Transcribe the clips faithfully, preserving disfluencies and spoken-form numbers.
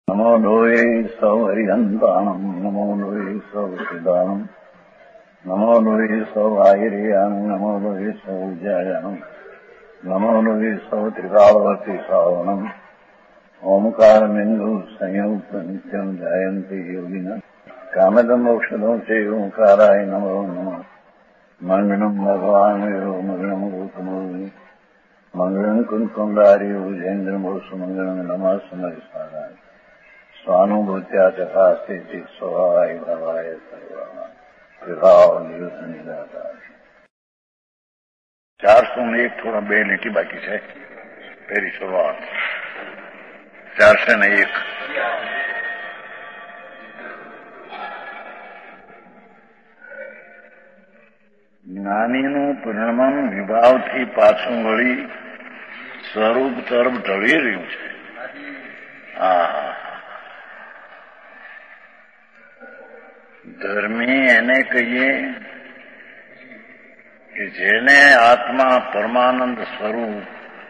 નમો લોહે સૌ હરિહંતાણમ નમો લોહે સૌ સિદાનમ નમો લોહે સૌ આયર્યાણમ નમો લોહે સૌ જયાણમ નમો લોહે સૌ ત્રિકાળવતી સાવણમ ઓમકારમિંદુ સંયુક્ત નિત્યમ જાયંતિ યોગિના કામદમ ઔષધો છે ઓંકારાય નમો નમઃ મંગળમ ભગવાન વિરો મંગળમ ગૌતમોની મંગળમ કુંકુંડાર્યો જૈન્દ્રમો સુમંગળમ નમઃ સમરિસારાય સ્વાનુભૂત્યા તથા સ્થિતિ સ્વભાવાય ભાવાય સર્વા વિભાવ નિયુદ્ધ નિરાકાર. ચારસો ને એક થોડા બે લીટી બાકી છે. પહેલી શરૂઆત ચારસો ને એક. જ્ઞાનીનું પરિણમન વિભાવથી પાછું વળી સ્વરૂપ તરફ ઢળી રહ્યું છે. આ ધર્મી એને કહીએ કે જેને આત્મા પરમાનંદ સ્વરૂપ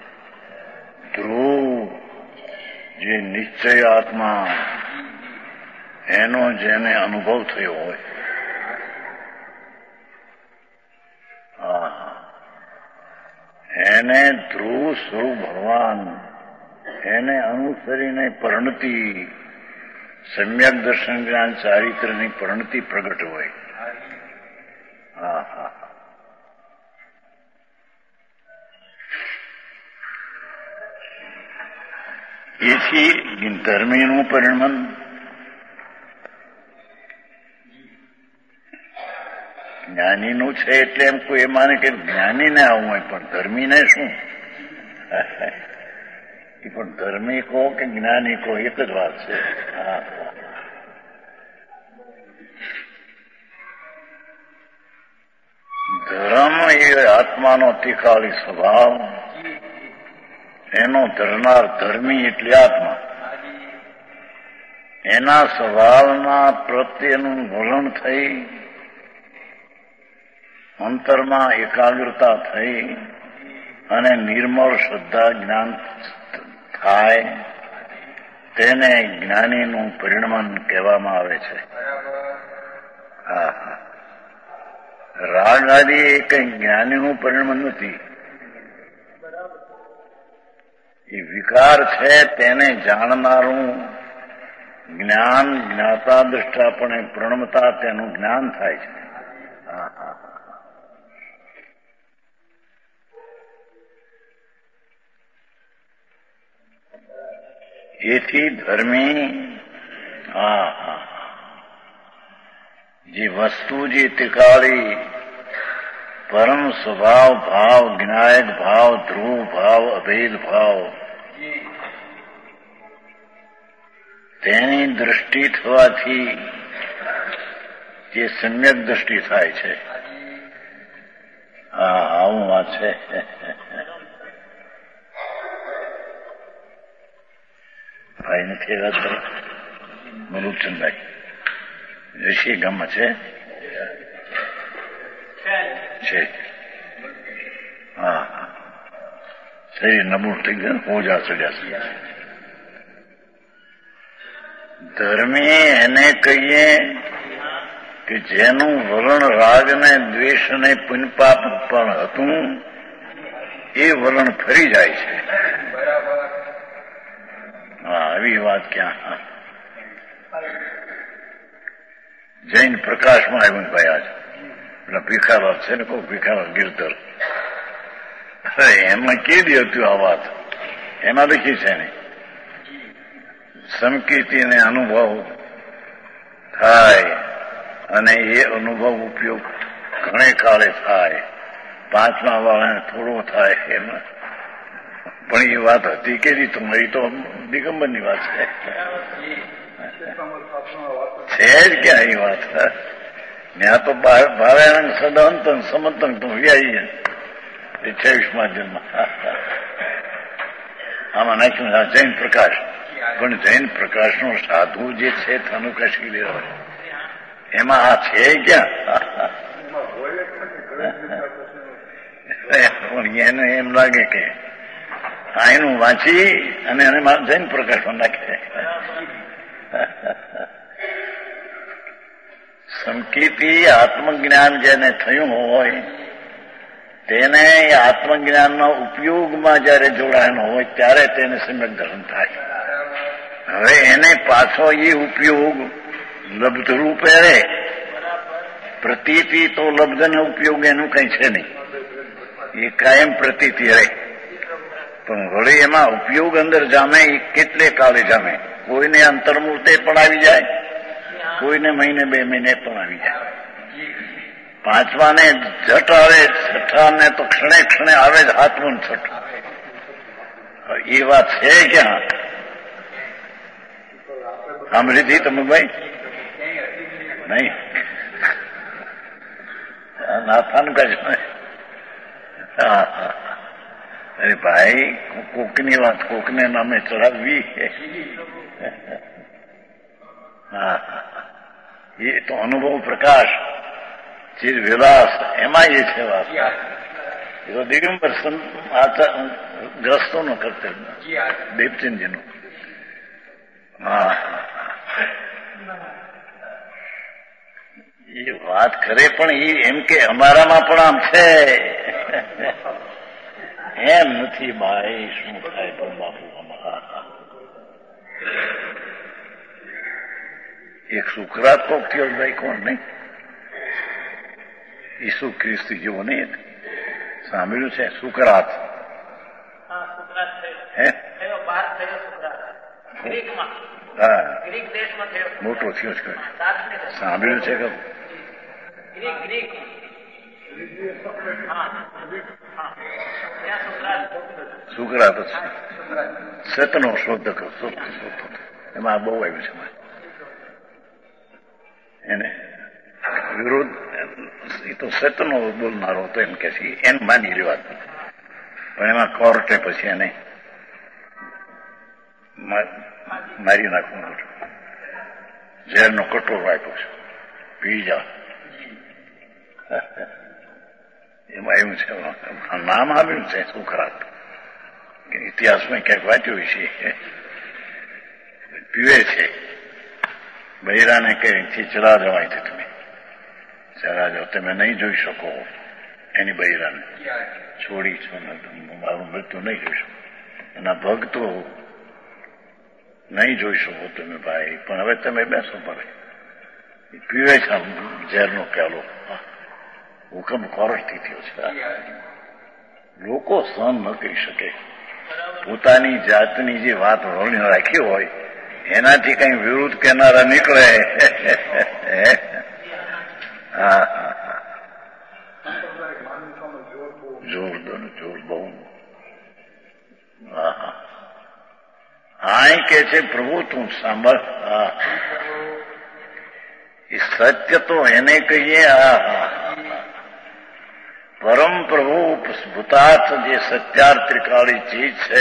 ધ્રુવ જે નિશ્ચય આત્મા એનો જેને અનુભવ થયો હોય, એને ધ્રુવ સ્વરૂપ ભગવાન એને અનુસરીને પરિણતિ સમ્યક દર્શન જ્ઞાન ચારિત્રની પરિણતિ પ્રગટ હોય. હા હા એથી ધર્મીનું પરિણમન જ્ઞાનીનું છે એટલે એમ કોઈ એ માને કે જ્ઞાનીને આવું હોય, પણ ધર્મીને શું? એ પણ ધર્મી કહો કે જ્ઞાની કહો એક જ વાત છે. ધર્મ એ આત્માનો તિકાળી સ્વભાવ, એનો ધરનાર ધર્મી એટલે આત્મા. એના સ્વભાવના પ્રત્યેનું વલણ થઈ અંતરમાં એકાગ્રતા થઈ અને નિર્મળ શ્રદ્ધા જ્ઞાન થાય તેને જ્ઞાનીનું પરિણમન કહેવામાં આવે છે. હા હા રાગ આદિ એ કઈ જ્ઞાનીનું પરિણમન નથી. એ વિકાર છે તેને જાણનારું જ્ઞાન જ્ઞાતા દ્રષ્ટાપણે પ્રણમતા તેનું જ્ઞાન થાય છે. હા હા એથી ધર્મી હા હા જે વસ્તુ જે તિકાળી પરમ સ્વભાવ ભાવ જ્ઞાયક ભાવ ધ્રુવ ભાવ અભેદ ભાવ તેની દૃષ્ટિ થવાથી જે સમ્યક દૃષ્ટિ થાય છે. હા આવું વાત છે. ભાઈ નથી વાત કરો મરુચંદભાઈ ઋષિ ગામમાં છે છે હા શરીર નબળું થઈ ગયું, ઓજા ચડ્યા. ધર્મી એને કહીએ કે જેનું વલણ રાગ ને દ્વેષ ને પુનપાપ પણ હતું એ વલણ ફરી જાય છે. હા આવી વાત ક્યાં જૈન પ્રકાશમાં આવ્યું ભાઈ આજ પેલા ભીખાભાવ છે ને કહું ભીખાભાવ ગિરધર અરે એમાં કેદી હતું આ વાત એમાં લખી છે ને સમકીર્તિને અનુભવ થાય અને એ અનુભવ ઉપયોગ ઘણે કાળે થાય, પાંચમા વાળાને થોડો થાય એમાં. પણ એ વાત હતી કે નહીં તમારી તો દિગંબરની વાત છે છે જ ક્યાં એ વાત. ત્યાં તો ભાવ્યાનંદ સદાંતન સમંતન તો વ્યાયી અઠ્યાવીસમાં જન્મ આમાં નાખ્યું જૈન પ્રકાશ. પણ જૈન પ્રકાશનો સાધુ જે છે ધનુકાશી લેવા એમાં આ છે ક્યાં? પણ એને એમ લાગે કે આ એનું વાંચી અને એને જૈન પ્રકાશમાં નાખે. સંકેતી આત્મજ્ઞાન જેને થયું હોય તેને આત્મજ્ઞાનના ઉપયોગમાં જયારે જોડાયેલો હોય ત્યારે તેને સમ્યક દર્શન થાય. હવે એને પાછો એ ઉપયોગ લબ્ધ રૂપે રહે. પ્રતીતિ તો લબ્ધ ને ઉપયોગ એનું કઈ છે નહીં, એ કાયમ પ્રતીતિ રહે. પણ વળી એમાં ઉપયોગ અંદર જામે એ કેટલે કાળે જામે. કોઈને અંતર્મૂર્તે પણ આવી જાય, કોઈને મહિને બે મહિને પણ આવી જાય. પાંચમા ને જટ આવે, છઠ્ઠા ને તો ક્ષણે ક્ષણે આવે જ હાથમાં છઠ્ઠું. એ વાત છે ક્યાં? સાંભળી હતી તમે ભાઈ? નહીં, નાથાનું કહેજો. હા હા, અરે ભાઈ, કોકની વાત કોકને નામે ચડાવવી. હા, એ તો અનુભવ પ્રકાશ, ચીજ વિલાસ, એમાં એ છે વાત. એ તો દિગંબર ગ્રસ્તો નો કર્તવ્ય, દેવચંદજીનું. હા, એ વાત કરે પણ એ એમ કે અમારામાં પણ આમ છે એમ નથી. ભાઈ શું થાય પણ બાપુ, એક સુકરાત કોક થયો ભાઈ, કોણ નહીં? ઈસુ ખ્રિસ્તી જેવો નહીં, સાંભળ્યું છે? સુકરાત હે, હા, મોટો થયો છે, સાંભળ્યું છે કે? સુકરાત જ સતનો શોધક, એમાં બહુ આવ્યું છે. એને વિરોધ, એ તો સતનો બોલનારો હતો એમ કે છે, એને માની લેવા. પણ એમાં કોર્ટે પછી એને મારી નાખવાનું, ઝેરનો કટોરો આપ્યો છે, પી જા. એમાં એવું છે, નામ આવ્યું છે સુકરાત, ઇતિહાસમાં ક્યાંક વાંચ્યું છે. પીવે છે, બૈરાને કે ચલા જાઓ અહીંથી, તમે ચલા જાઓ, તમે નહીં જોઈ શકો એની બૈરાને, છોડી છો ને મારું મૃત્યુ નહીં જોઈ શકો. એના ભક્તો નહીં જોઈ શકો તમે ભાઈ, પણ હવે તમે બેસો પડે. પીવે છે ઝેરનો પ્યાલો, હુકમ કોર્ટથી થયો છે. લોકો સહન ન કરી શકે. પોતાની જાતની જે વાત વળીને રાખી હોય એનાથી કઈ વિરુદ્ધ કહેનારા નીકળે. હા, જોર દો ને, જોર બહુ. હા હા, આ કે છે પ્રભુ તું સાંભળ. હા, એ સત્ય તો એને કહીએ. હા હા, પરમ પ્રભુ ભૂતાર્થ જે સત્યાર્થ ત્રિકાળી ચીજ છે,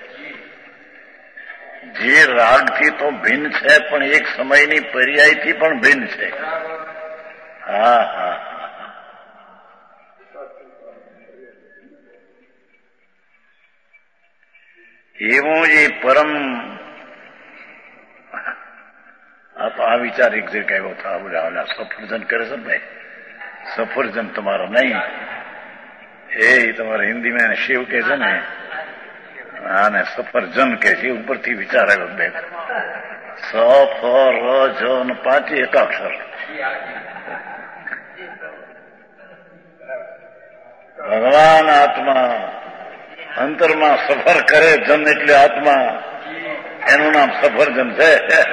જે રાગથી તો ભિન્ન છે પણ એક સમયની પર્યાયથી પણ ભિન્ન છે. હા હા, એવું જે પરમ, આ તો આ વિચાર એક જગ્યા એવો થયો, સફરજન કરે છે ને, સફરજન તમારો નહીં, એ તમારે હિન્દીમાં એને શિવ કે છે ને, આને સફરજન કે છે. ઉપરથી વિચાર આવ્યો બે, સફરજન, પાંચી એકાક્ષર. ભગવાન આત્મા અંતરમાં સફર કરે, જન એટલે આત્મા, એનું નામ સફરજન છે.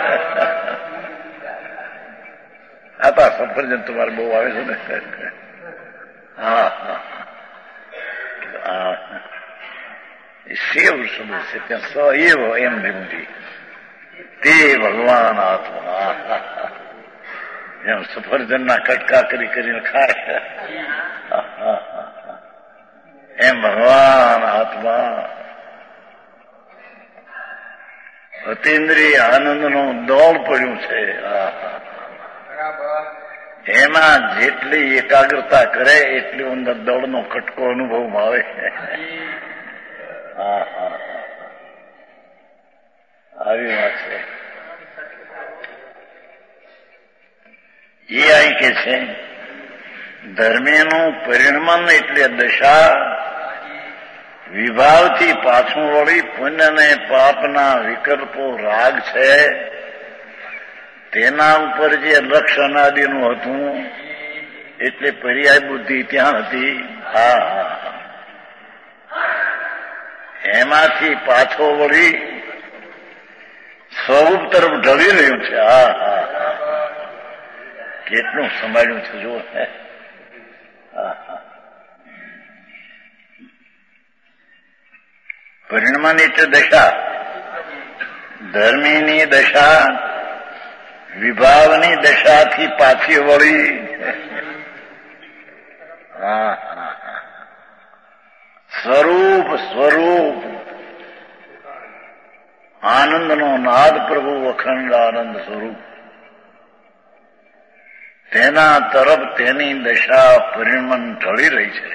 આ તો સફરજન તમારે બહુ આવે છે ને. હા હા, શિવ શબ્દ છે ત્યાં, સ એવ એમ લેવું જોઈએ. તે ભગવાન આત્મા, એમ સફરજનના કટકા કરી કરીને ખાય, એમ ભગવાન આત્મા અતિન્દ્રિય આનંદનું દોડ પડ્યું છે. એમાં જેટલી એકાગ્રતા કરે એટલી અંદર દોડનો કટકો અનુભવમાં આવે. હા હા, આવી વાત છે. એ અહીં કે છે ધર્મીનું પરિણમન એટલે દશા વિભાવથી પાછું વળી પુણ્ય અને પાપના વિકલ્પો રાગ છે તેના ઉપર જે લક્ષ અનાદિનું હતું એટલે પર્યાય બુદ્ધિ ત્યાં હતી. હા હા એમાંથી પાછો વળી સ્વરૂપ તરફ ઢળી રહ્યું છે. હા હા હા કેટલું સંભાળ્યું છે જો. હા હા પરિણમન એટલે દશા, ધર્મીની દશા વિભાવની દશાથી પાછી વળી. હા હા સ્વરૂપ સ્વરૂપ આનંદનો નાદ પ્રભુ અખંડ આનંદ સ્વરૂપ તેના તરફ તેની દશા પરિણમન ઢળી રહી છે.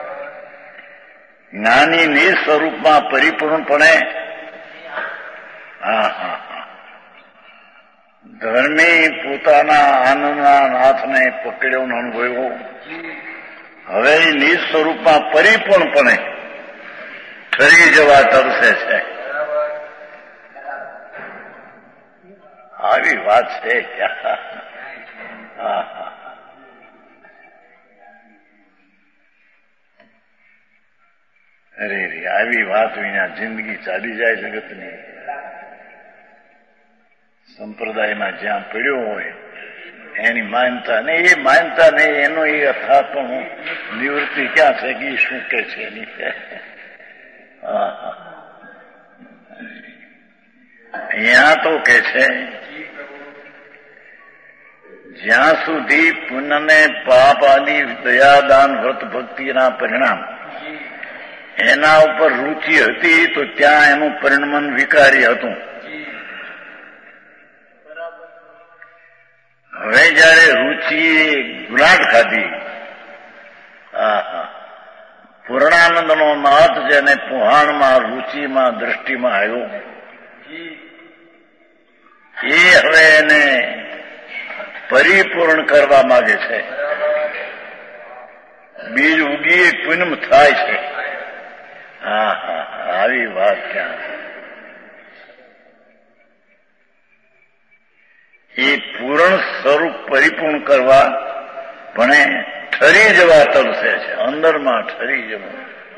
જ્ઞાની નિજ સ્વરૂપમાં પરિપૂર્ણપણે હા હા હા ધર્મી પોતાના આનંદના નાથને પકડ્યો અનુભવ્યો. હવે નિજ સ્વરૂપમાં પરિપૂર્ણપણે ઠરી જવા તરસે છે. આવી વાત છે ક્યાં. હા હા અરે રે આવી વાત વિના જિંદગી ચાલી જાય જગતની. સંપ્રદાયમાં જ્યાં પડ્યો હોય એની માનતા ને એ માનતા ને એનો એ અથાપણું નિવૃત્તિ ક્યાં છે કે શું કે છે એની. હા હા અહીંયા તો કે છે જ્યાં સુધી પુણ્યને પાપ આદિ દયાદાન વ્રત ભક્તિના પરિણામ એના ઉપર રુચિ હતી તો ત્યાં એનું પરિણમન વિકારી હતું. હવે જયારે રુચિએ ગુલાટ ખાધી, પૂર્ણાનંદનો નાથ જેને પુહાણમાં રુચિમાં દ્રષ્ટિમાં આવ્યો એ હવે એને પરિપૂર્ણ કરવા માંગે છે. બીજ ઉગી પૂનમ થાય છે. હા હા આવી વાત ક્યાં. એ પૂર્ણ સ્વરૂપ પરિપૂર્ણ કરવા પણ ઠરી જવા તરસે છે. અંદરમાં ઠરી જવું.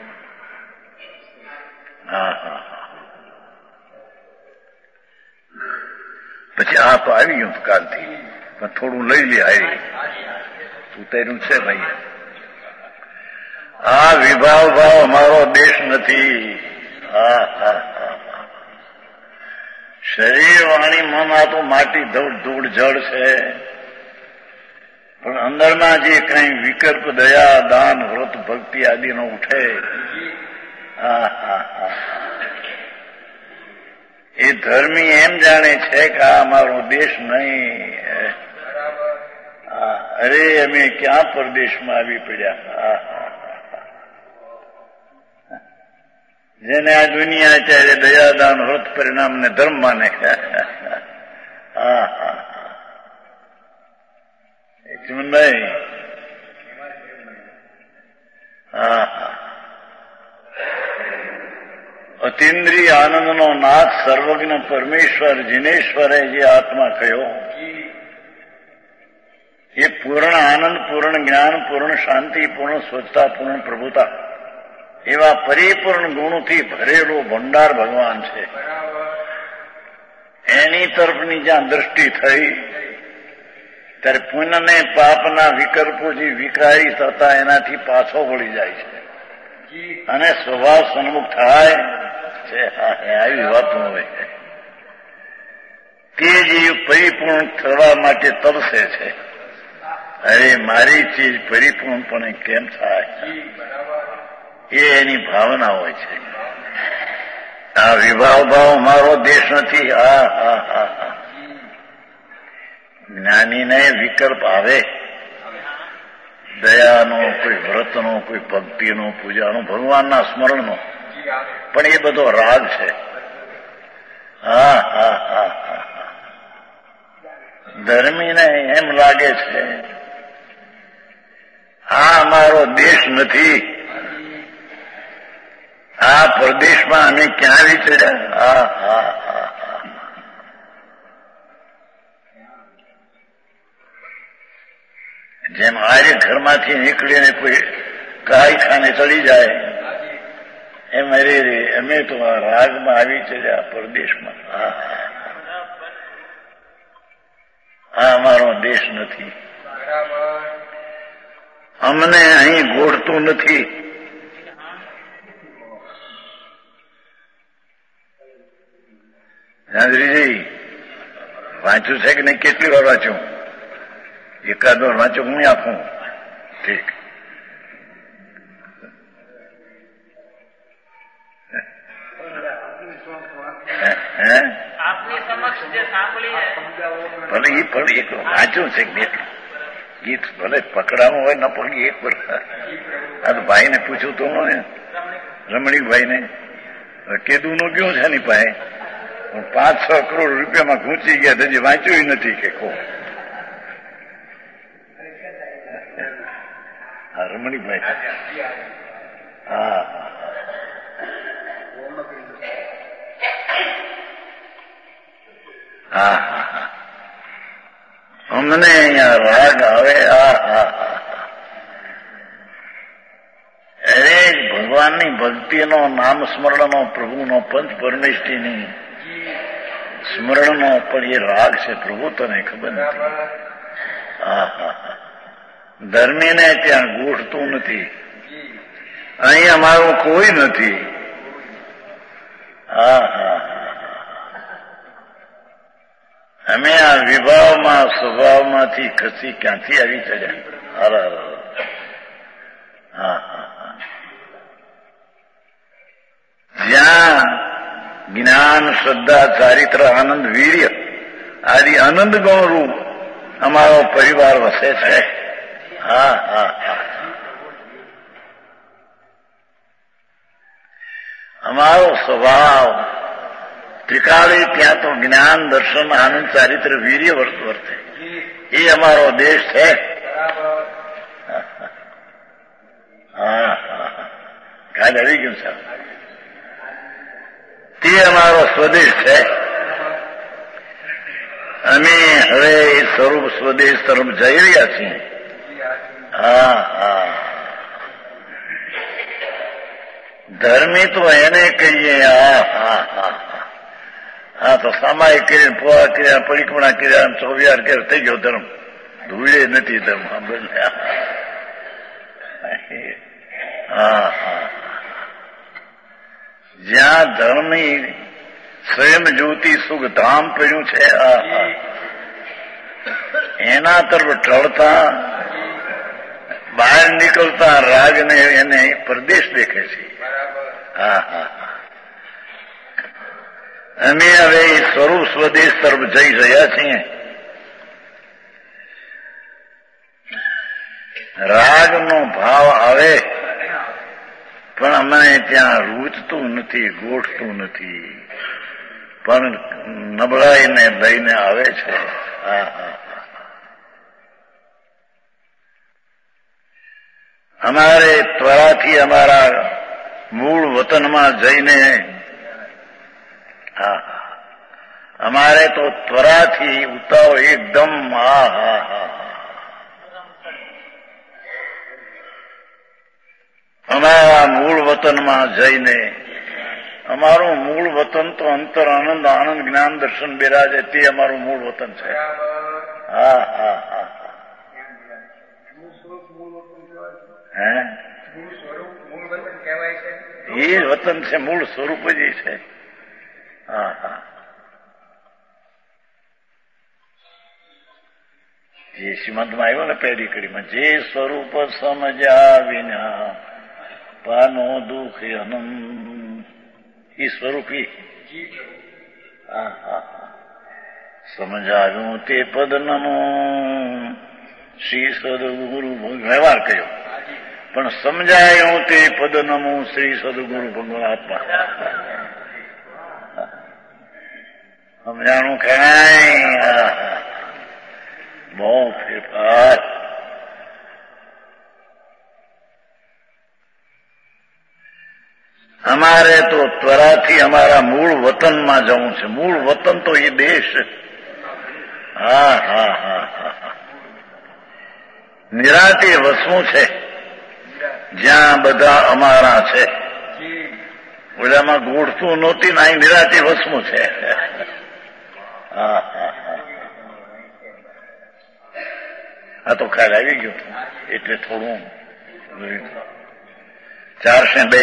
હા હા પછી આપ આવી ગયું કાલથી પણ થોડું લઈ લે. આવી ઉતર્યું છે ભાઈ. આ વિભાવ ભાવ અમારો દેશ નથી. હા હા હા શરીર વાણી મન આ તો માટી ધૂળ ધૂળ જળ છે પણ અંદરમાં જે કઈ વિકલ્પ દયા દાન વ્રત ભક્તિ આદિનો ઉઠે હા હા હા એ ધર્મી એમ જાણે છે કે આ અમારો દેશ નહીં. અરે અમે ક્યાં પરદેશમાં આવી પડ્યા. હા જેને આ દુનિયા ત્યારે દયાદાન વ્રત પરિણામને ધર્મ માને. હા હા એટલું નહીં. હા હા અતિન્દ્રિય આનંદનો નાથ સર્વજ્ઞ પરમેશ્વર જીનેશ્વરે જે આત્મા કહ્યો એ પૂર્ણ આનંદ પૂર્ણ જ્ઞાન પૂર્ણ શાંતિ પૂર્ણ સ્વચ્છતા પૂર્ણ પ્રભુતા એવા પરિપૂર્ણ ગુણોથી ભરેલો ભંડાર ભગવાન છે. એની તરફની જ્યાં દ્રષ્ટિ થઈ ત્યારે પુણ્યને પાપના વિકલ્પો જે વિકારી થતા એનાથી પાછો વળી જાય છે અને સ્વભાવ સન્મુખ થાય છે. આવી વાતો હોય તે જે પરિપૂર્ણ થવા માટે તરસે છે. અરે મારી ચીજ પરિપૂર્ણપણે કેમ થાય એ એની ભાવના હોય છે. આ વિભાવ ભાવ મારો દેશ નથી. હા હા હા હા જ્ઞાનીને વિકલ્પ આવે દયાનો કોઈ વ્રતનો કોઈ ભક્તિનો પૂજાનો ભગવાનના સ્મરણનો પણ એ બધો રાગ છે. હા હા હા હા ધર્મીને એમ લાગે છે આ અમારો દેશ નથી, આ પ્રદેશમાં અમે ક્યાં વિચર્યા. હા હા હા હા જેમ આર્ય ઘરમાંથી નીકળીને કોઈ કારખાને ચડી જાય એમ અરે રે અમે તો આ રાગમાં આવી ચડ્યા પરદેશમાં. હા આ અમારો દેશ નથી, અમને અહીં ગોઠતું નથી. હાજરીજી વાંચ્યું છે કે નહીં? કેટલી વાર વાંચ્યું? એકાદ વાર વાંચ્યું હું આપું. ઠીક. આપની સમક્ષ જે સાંભળી ભલે એ ભલે એક વાંચ્યું છે ગીત, ભલે પકડાવું હોય ન પડી એક વાર. આ તો ભાઈને પૂછ્યું તો ને રમણીકભાઈને કેદું નું ક્યું છે ની પાસે પાંચ છ કરોડ રૂપિયામાં ઘૂંચી ગયા, હજી વાંચ્યું નથી કે કો. હા રમણીકભાઈ. હા હા હા હા અમને અહીંયા રાગ આવે. હા હા હા અરે ભગવાનની ભક્તિનો, નામ સ્મરણનો, પ્રભુનો, પંચ પરમેષ્ઠીની સ્મરણનો પણ એ રાગ છે. પ્રભુ તને ખબર નથી. હા હા હા ધર્મીને ત્યાં ગોઠતું નથી, અહીં અમારું કોઈ નથી. હા હા અમે આ વિભાવમાં સ્વભાવમાંથી ખસી ક્યાંથી આવી ચડ્યા. હર હર હા હા હા જ્યાં જ્ઞાન, શ્રદ્ધા, ચારિત્ર, આનંદ, વીર્ય આદિ આનંદ ગૌરૂપ અમારો પરિવાર વસે છે. હા હા હા અમારો સ્વભાવ ત્રિકાળી ત્યાં તો જ્ઞાન, દર્શન, આનંદ, ચારિત્ર, વીર્ય વર્તે. એ અમારો દેશ છે. હા હા કાલ આવી ગયું છે. તે અમારો સ્વદેશ છે. અમે હવે એ સ્વરૂપ સ્વદેશ તરફ જઈ રહ્યા છીએ. હા હા ધર્મી તો એને કહીએ. હા હા હા હા તો સામાયિક કરીને પોળા કર્યા, પરિક્રમણા કર્યા, ચોવિયાર કર્યા, થઈ ગયો ધર્મ. ધૂળે નથી ધર્મ. હા હા જ્યાં ધર્મની સ્વયં જ્યોતિ સુખ ધામ પડ્યું છે એના તરફ ઢળતા બહાર નીકળતા રાગને એને પ્રદેશ દેખે છે. હા હા અમે હવે સ્વરૂપ સ્વદેશ તરફ જઈ રહ્યા છીએ. રાગનો ભાવ આવે પણ અમને ત્યાં રૂચતું નથી, ગોઠતું નથી, પણ નબળાઈને લઈને આવે છે. હા હા અમારે ત્વરાથી અમારા મૂળ વતનમાં જઈને હા અમારે તો ત્વરાથી ઉતાવળ એકદમ. હા હા હા અમારા મૂળ વતનમાં જઈને, અમારું મૂળ વતન તો અંતર આનંદ, આનંદ, જ્ઞાન, દર્શન બિરાજે તે અમારું મૂળ વતન છે. હા હા હા હે એ વતન છે, મૂળ સ્વરૂપ જ છે. હા હા જે શ્રીમંતમાં આવ્યો ને પહેલી કડીમાં, જે સ્વરૂપ સમજ્યા વિના પાનો દુઃખ અનંત, એ સ્વરૂપ એ. હા હા સમજાવ્યું તે પદ નમો શ્રી સદગુરુ. વ્યવહાર કર્યો પણ સમજાયું તે પદ નમો શ્રી સદગુરુ ભગવાત્મા. સમજાણું કાંઈ થાય. અમારે તો ત્વરાથી અમારા મૂળ વતનમાં જવું છે. મૂળ વતન તો એ દેશ. હા હા હા હા નિરાતે વસવું છે જ્યાં બધા અમારા છે. ઓલામાં ગોઠતું નહોતી ને અહીં નિરાતે વસવું છે. હા હા હા આ તો ખ્યાલ આવી ગયો એટલે થોડું ચારસે બે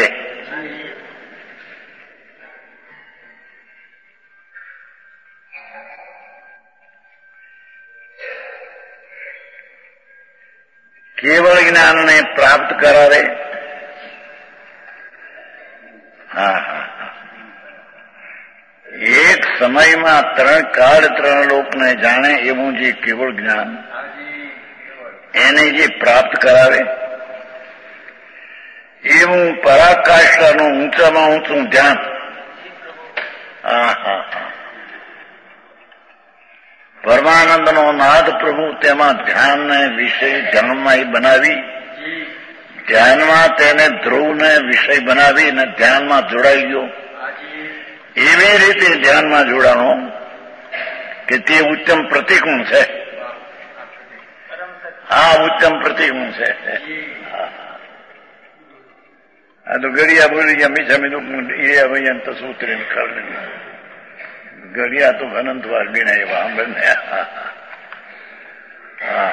કેવળ જ્ઞાનને પ્રાપ્ત કરાવે. હા હા હા એક સમયમાં ત્રણ કાળ ત્રણ લોકને જાણે એવું જે કેવળ જ્ઞાન એને જે પ્રાપ્ત કરાવે એવું પરાકાષ્ઠાનું ઊંચામાં ઊંચું ધ્યાન. હા હા હા પરમાનંદનો નાદ પ્રભુ તેમાં ધ્યાનને વિષય ધ્યાનમાં બનાવી ધ્યાનમાં તેને ધ્રુવને વિષય બનાવી અને ધ્યાનમાં જોડાઈ ગયો. એવી રીતે ધ્યાનમાં જોડાણો કે તે ઉત્તમ પ્રતિગુણ છે. હા ઉત્તમ પ્રતિગુણ છે. આ તો ગળિયા બોલી ગયા મીઠા મીઠું એ ભૈયા તો સૂત્રે નીકળ ગળિયા તો અનંત વાર બીના એવા સાંભળને. હા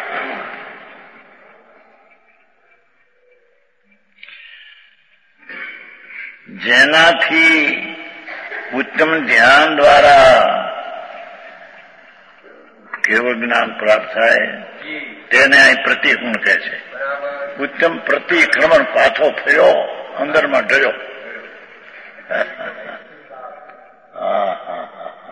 જેનાથી ઉત્તમ ધ્યાન દ્વારા કેવળ જ્ઞાન પ્રાપ્ત થાય તેને અહીં પ્રતિગુણ કહે છે. ઉત્તમ પ્રતિક્રમણ પાછો ફર્યો અંદરમાં ડર્યો. હા હા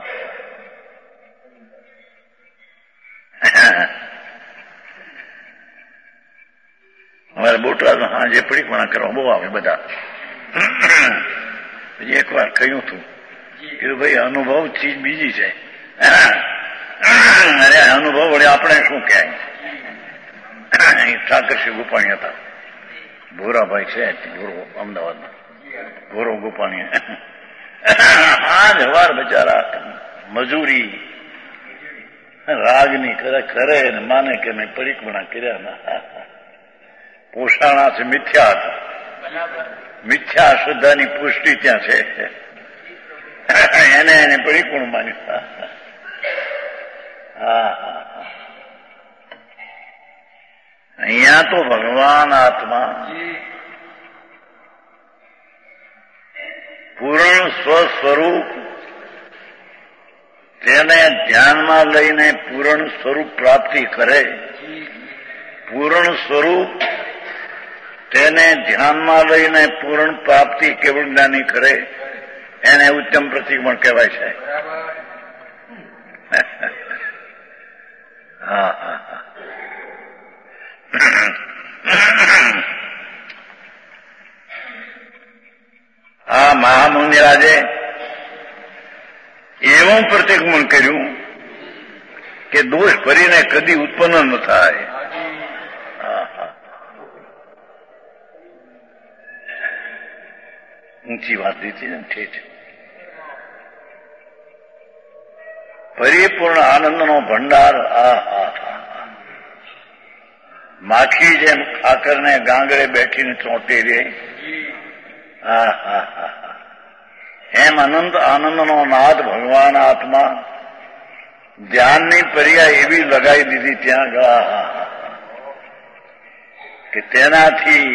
અમારે બોટાદ હાજે પડીકણા કરવા બહુ આવે બધા. એક વાર કહ્યું હતું કે ભાઈ અનુભવ ચીજ બીજી છે. અરે અનુભવ વડે આપણે શું કહેવાય. ઠાકરસિંહ ગોપાણી હતા ભોરાભાઈ છે ભોરો અમદાવાદમાં ભોરો ગોપાણી. આજ હવાર બચારા મજૂરી રાગની કરે કરે ને માને કે મેં પરિક્રમણા કર્યા ના પોષાણા છે મિથ્યા હતા. મિથ્યા શ્રદ્ધાની પુષ્ટિ ત્યાં છે એને એને પરિપૂર્ણ માન્યું. હા હા અહીંયા તો ભગવાન આત્મા પૂર્ણ સ્વસ્વરૂપ તેને ધ્યાનમાં લઈને પૂર્ણ સ્વરૂપ પ્રાપ્તિ કરે. પૂર્ણ સ્વરૂપ તેને ધ્યાનમાં લઈને પૂર્ણ પ્રાપ્તિ કેવળ જ્ઞાની કરે એને ઉત્તમ પ્રતિક્રમણ કહેવાય છે. હા હા હા આ મહામુનિરાજે એવું પ્રતિક્રમણ કર્યું કે દોષ ભરીને કદી ઉત્પન્ન ન થાય. ઊંચી વાત દીધી ને ઠીક. પરિપૂર્ણ આનંદનો ભંડાર. આ હા માખી જેમ ખાકરને ગાંગડે બેઠીને ચોંટી રહી. હા હા હા એમ અનંત આનંદનો નાદ ભગવાન આત્મા ધ્યાનની પર્યા એવી લગાવી દીધી ત્યાં ગળા કે તેનાથી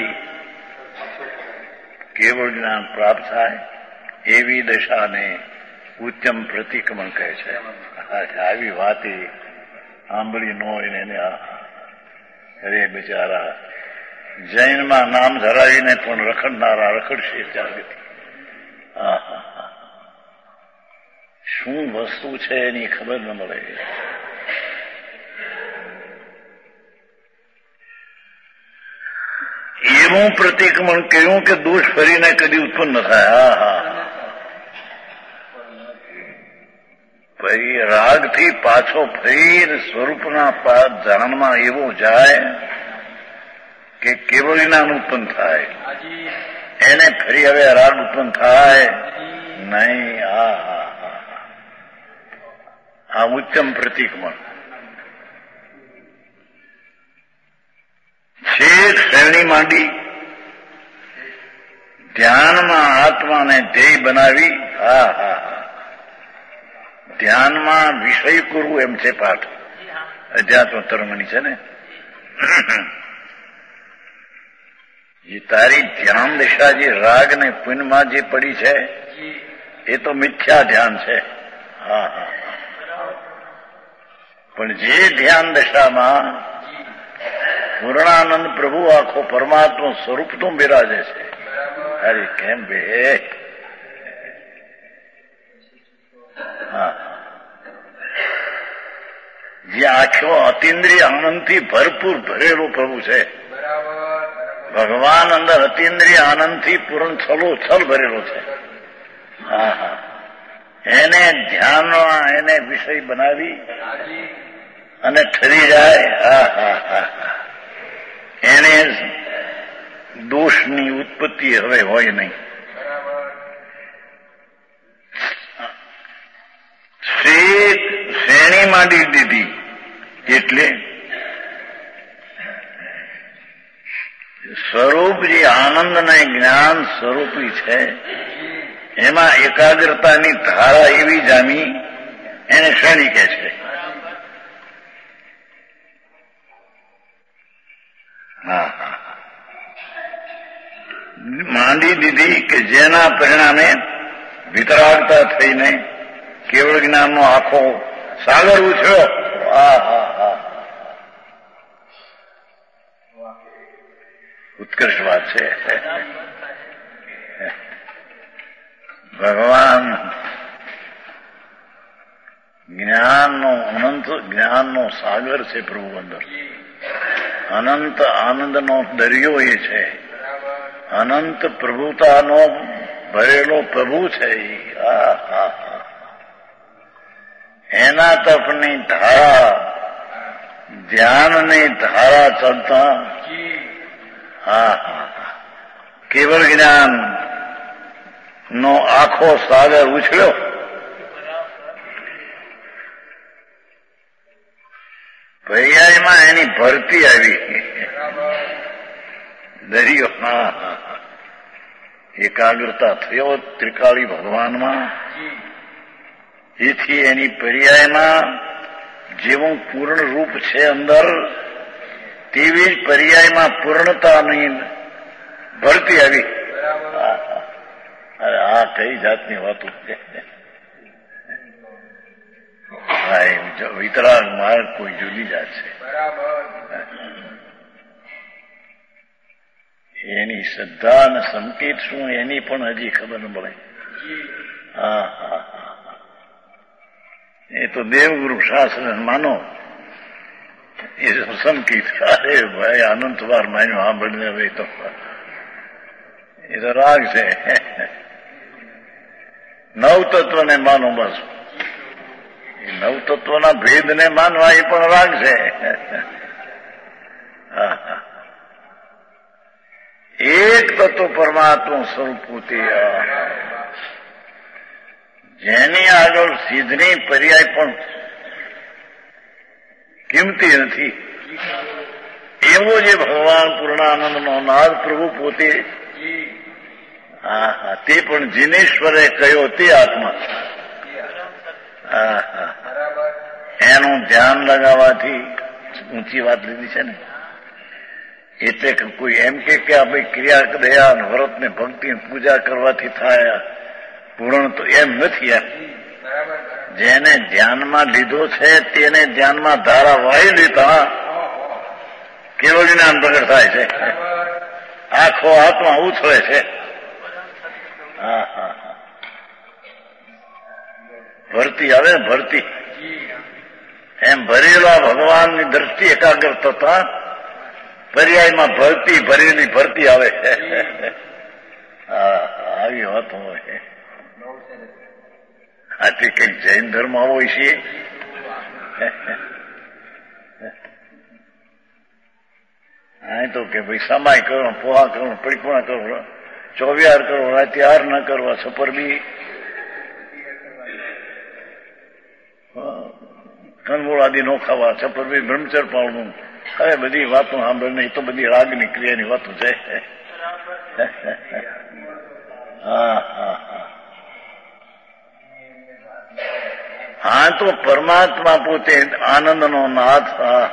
કેવળ જ્ઞાન પ્રાપ્ત થાય. એવી દશાને ઉત્તમ પ્રતિક્રમણ કહે છે. આવી વાત સાંભળી ન હોય ને એને અરે બિચારા જૈનમાં નામ ધરાવીને પણ રખડનારા રખડશે ત્યારે. હા હા હા શું વસ્તુ છે એની ખબર ન મળે. એવું પ્રતિક્રમણ કર્યું કે દોષ ફરીને કદી ઉત્પન્ન થાય. હા હા પછી રાગથી પાછો ફરી સ્વરૂપના પાદ જાણમાં એવો જાય કે કેવળ જ્ઞાન ઉત્પન્ન થાય. એને ફરી હવે રાગ ઉત્પન્ન થાય નહીં. આ આ ઉત્તમ પ્રતીકમાં છેક શ્રેણી માંડી ધ્યાનમાં આત્માને ધ્યેય બનાવી. હા હા હા ધ્યાનમાં વિષય કરવું એમ છે પાઠ. અધ્યાત્મ તરમણી છે ને. એ તારી ધ્યાન દિશા જે રાગ ને પુણ્યમાં જે પડી છે એ તો મિથ્યા ધ્યાન છે. હા હા પણ જે ધ્યાન દશામાં પૂર્ણાનંદ પ્રભુ આખો પરમાત્મા સ્વરૂપ તો બિરાજે છે. અરે કેમ બે હા જે આખો અતિન્દ્રિય આનંદથી ભરપૂર ભરેલો પ્રભુ છે. ભગવાન અંદર અતિન્દ્રિય આનંદથી પૂર્ણ છલો છલ ભરેલો છે. હા હા એને ધ્યાનમાં એને વિષય બનાવી અને ઠરી જાય. હા હા હા એને દોષની ઉત્પત્તિ હવે હોય નહીં. શ્રેણી માંડી દીધી એટલે સ્વરૂપ જે આનંદ ને જ્ઞાન સ્વરૂપી છે એમાં એકાગ્રતાની ધારા એવી જામી એને શ્રેણી કહે છે. હા હા માંડી દીધી કે જેના પરિણામે વિતરાગતા થઈને કેવળ જ્ઞાનનો આખો સાગર ઉછળ્યો. હા હા હા ઉત્કર્ષ વાત છે. ભગવાન જ્ઞાનનો અનંત જ્ઞાનનો સાગર છે પ્રભુ અંદર. અનંત આનંદનો દરિયો એ છે. અનંત પ્રભુતાનો ભરેલો પ્રભુ છે. હા હા એના તપની ધારા ધ્યાનની ધારા ચાલતા હા હા કેવળ જ્ઞાન નો આખો સાગર ઉછળ્યો. પર્યાયમાં એની ભરતી આવી દરિયો. હા એકાગ્રતા થયો ત્રિકાળી ભગવાનમાં. એથી એની પર્યાયમાં જેવું પૂર્ણ રૂપ છે અંદર તેવી જ પર્યાયમાં પૂર્ણતાની ભરતી આવી. અરે આ કઈ જાતની વાતો છે. વિતરાગ માર્ગ કોઈ જુદી જાત છે. એની શ્રદ્ધા અને સંકેત શું એની પણ હજી ખબર ન પડે. હા હા એ તો દેવગુરુ શાસ્ત્ર માનો એ સંકેત. અરે ભાઈ અનંત વાર માન્યો સાંભળીને હવે તો એ તો રાગ છે. નવ તત્વને માનો બસ. એ નવ તત્વના ભેદને માનવા એ પણ રાગ છે. હા હા એક તત્વ પરમાત્મા સ્વરૂપ પોતે જેની આગળ સિદ્ધની પર્યાય પણ કિંમતી નથી એવો જે ભગવાન પૂર્ણાનંદનો નાદ પ્રભુ પોતે. હા હા તે પણ જીનેશ્વરે કહ્યો તે આત્મા. હા હા એનું ધ્યાન લગાવવાથી ઊંચી વાત લીધી છે ને. એટલે કે કોઈ એમ કે આ ભાઈ ક્રિયા દયા વ્રત ને ભક્તિ પૂજા કરવાથી થાય પૂર્ણ તો એમ નથી. એમ જેને ધ્યાનમાં લીધો છે તેને ધ્યાનમાં ધારા વાળી દેતા કેવળ જ્ઞાન પ્રગટ થાય છે. આખો આત્મા ઉછળે છે. હા હા ભરતી આવે ને ભરતી એમ ભરેલા ભગવાનની દ્રષ્ટિ એકાગ્ર થતા પર્યાયમાં ભરતી ભરેલી ભરતી આવે. હા આવી વાત હોય. આથી કંઈક જૈન ધર્મ હોય છે. હા તો કે ભાઈ સમાય કરો, પોહા કરો, પરિપૂર્ણ કરો, ચોવિયાર કરો, રાત્યાર ન કરવા, સપર બી કંદમૂળ આદિ નો ખાવા, સપર બી બ્રહ્મચર પાળવું. હવે બધી વાતો સાંભળે નહીં, તો બધી રાગની ક્રિયાની વાતો છે. હા હા હા હા તો પરમાત્મા પોતે આનંદનો નાથ. હા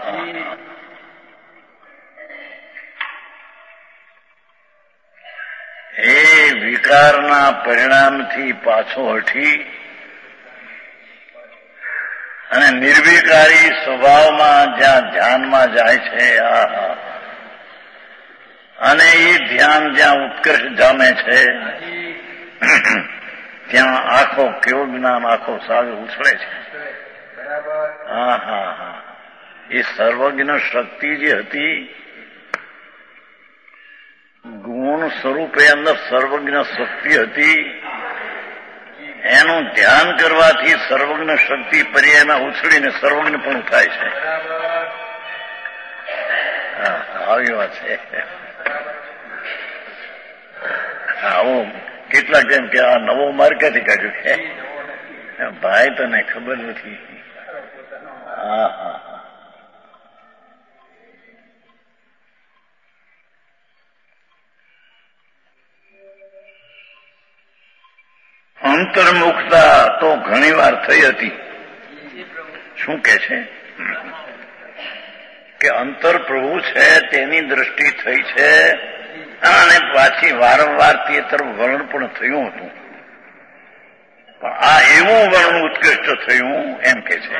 એ વિકારના પરિણામથી પાછો હટી અને નિર્વિકારી સ્વભાવમાં જ્યાં ધ્યાનમાં જાય છે, આ અને એ ધ્યાન જ્યાં ઉત્કર્ષ જામે છે ત્યાં આખો કેવો જ્ઞાન આખો સાવે ઉછળે છે. હા હા હા એ સર્વજ્ઞ શક્તિ જે હતી, ગુણ સ્વરૂપે અંદર સર્વજ્ઞ શક્તિ હતી, એનું ધ્યાન કરવાથી સર્વજ્ઞ શક્તિ પર્યાયમાં ઉછળીને સર્વજ્ઞ પણ થાય છે. આવી વાત છે. આવું કેટલાક એમ કે આ નવો માર્ગ ક્યાંથી કાઢ્યો છે ભાઈ, તને ખબર નથી. હા હા અંતર્મુખતા તો ઘણી વાર થઈ હતી. શું કે છે કે અંતર પ્રભુ છે તેની દ્રષ્ટિ થઈ છે, અને પાછી વારંવાર તે તરફ વર્ણ પણ થયું હતું. પણ આ એવું વર્ણ ઉત્કૃષ્ટ થયું એમ કે છે.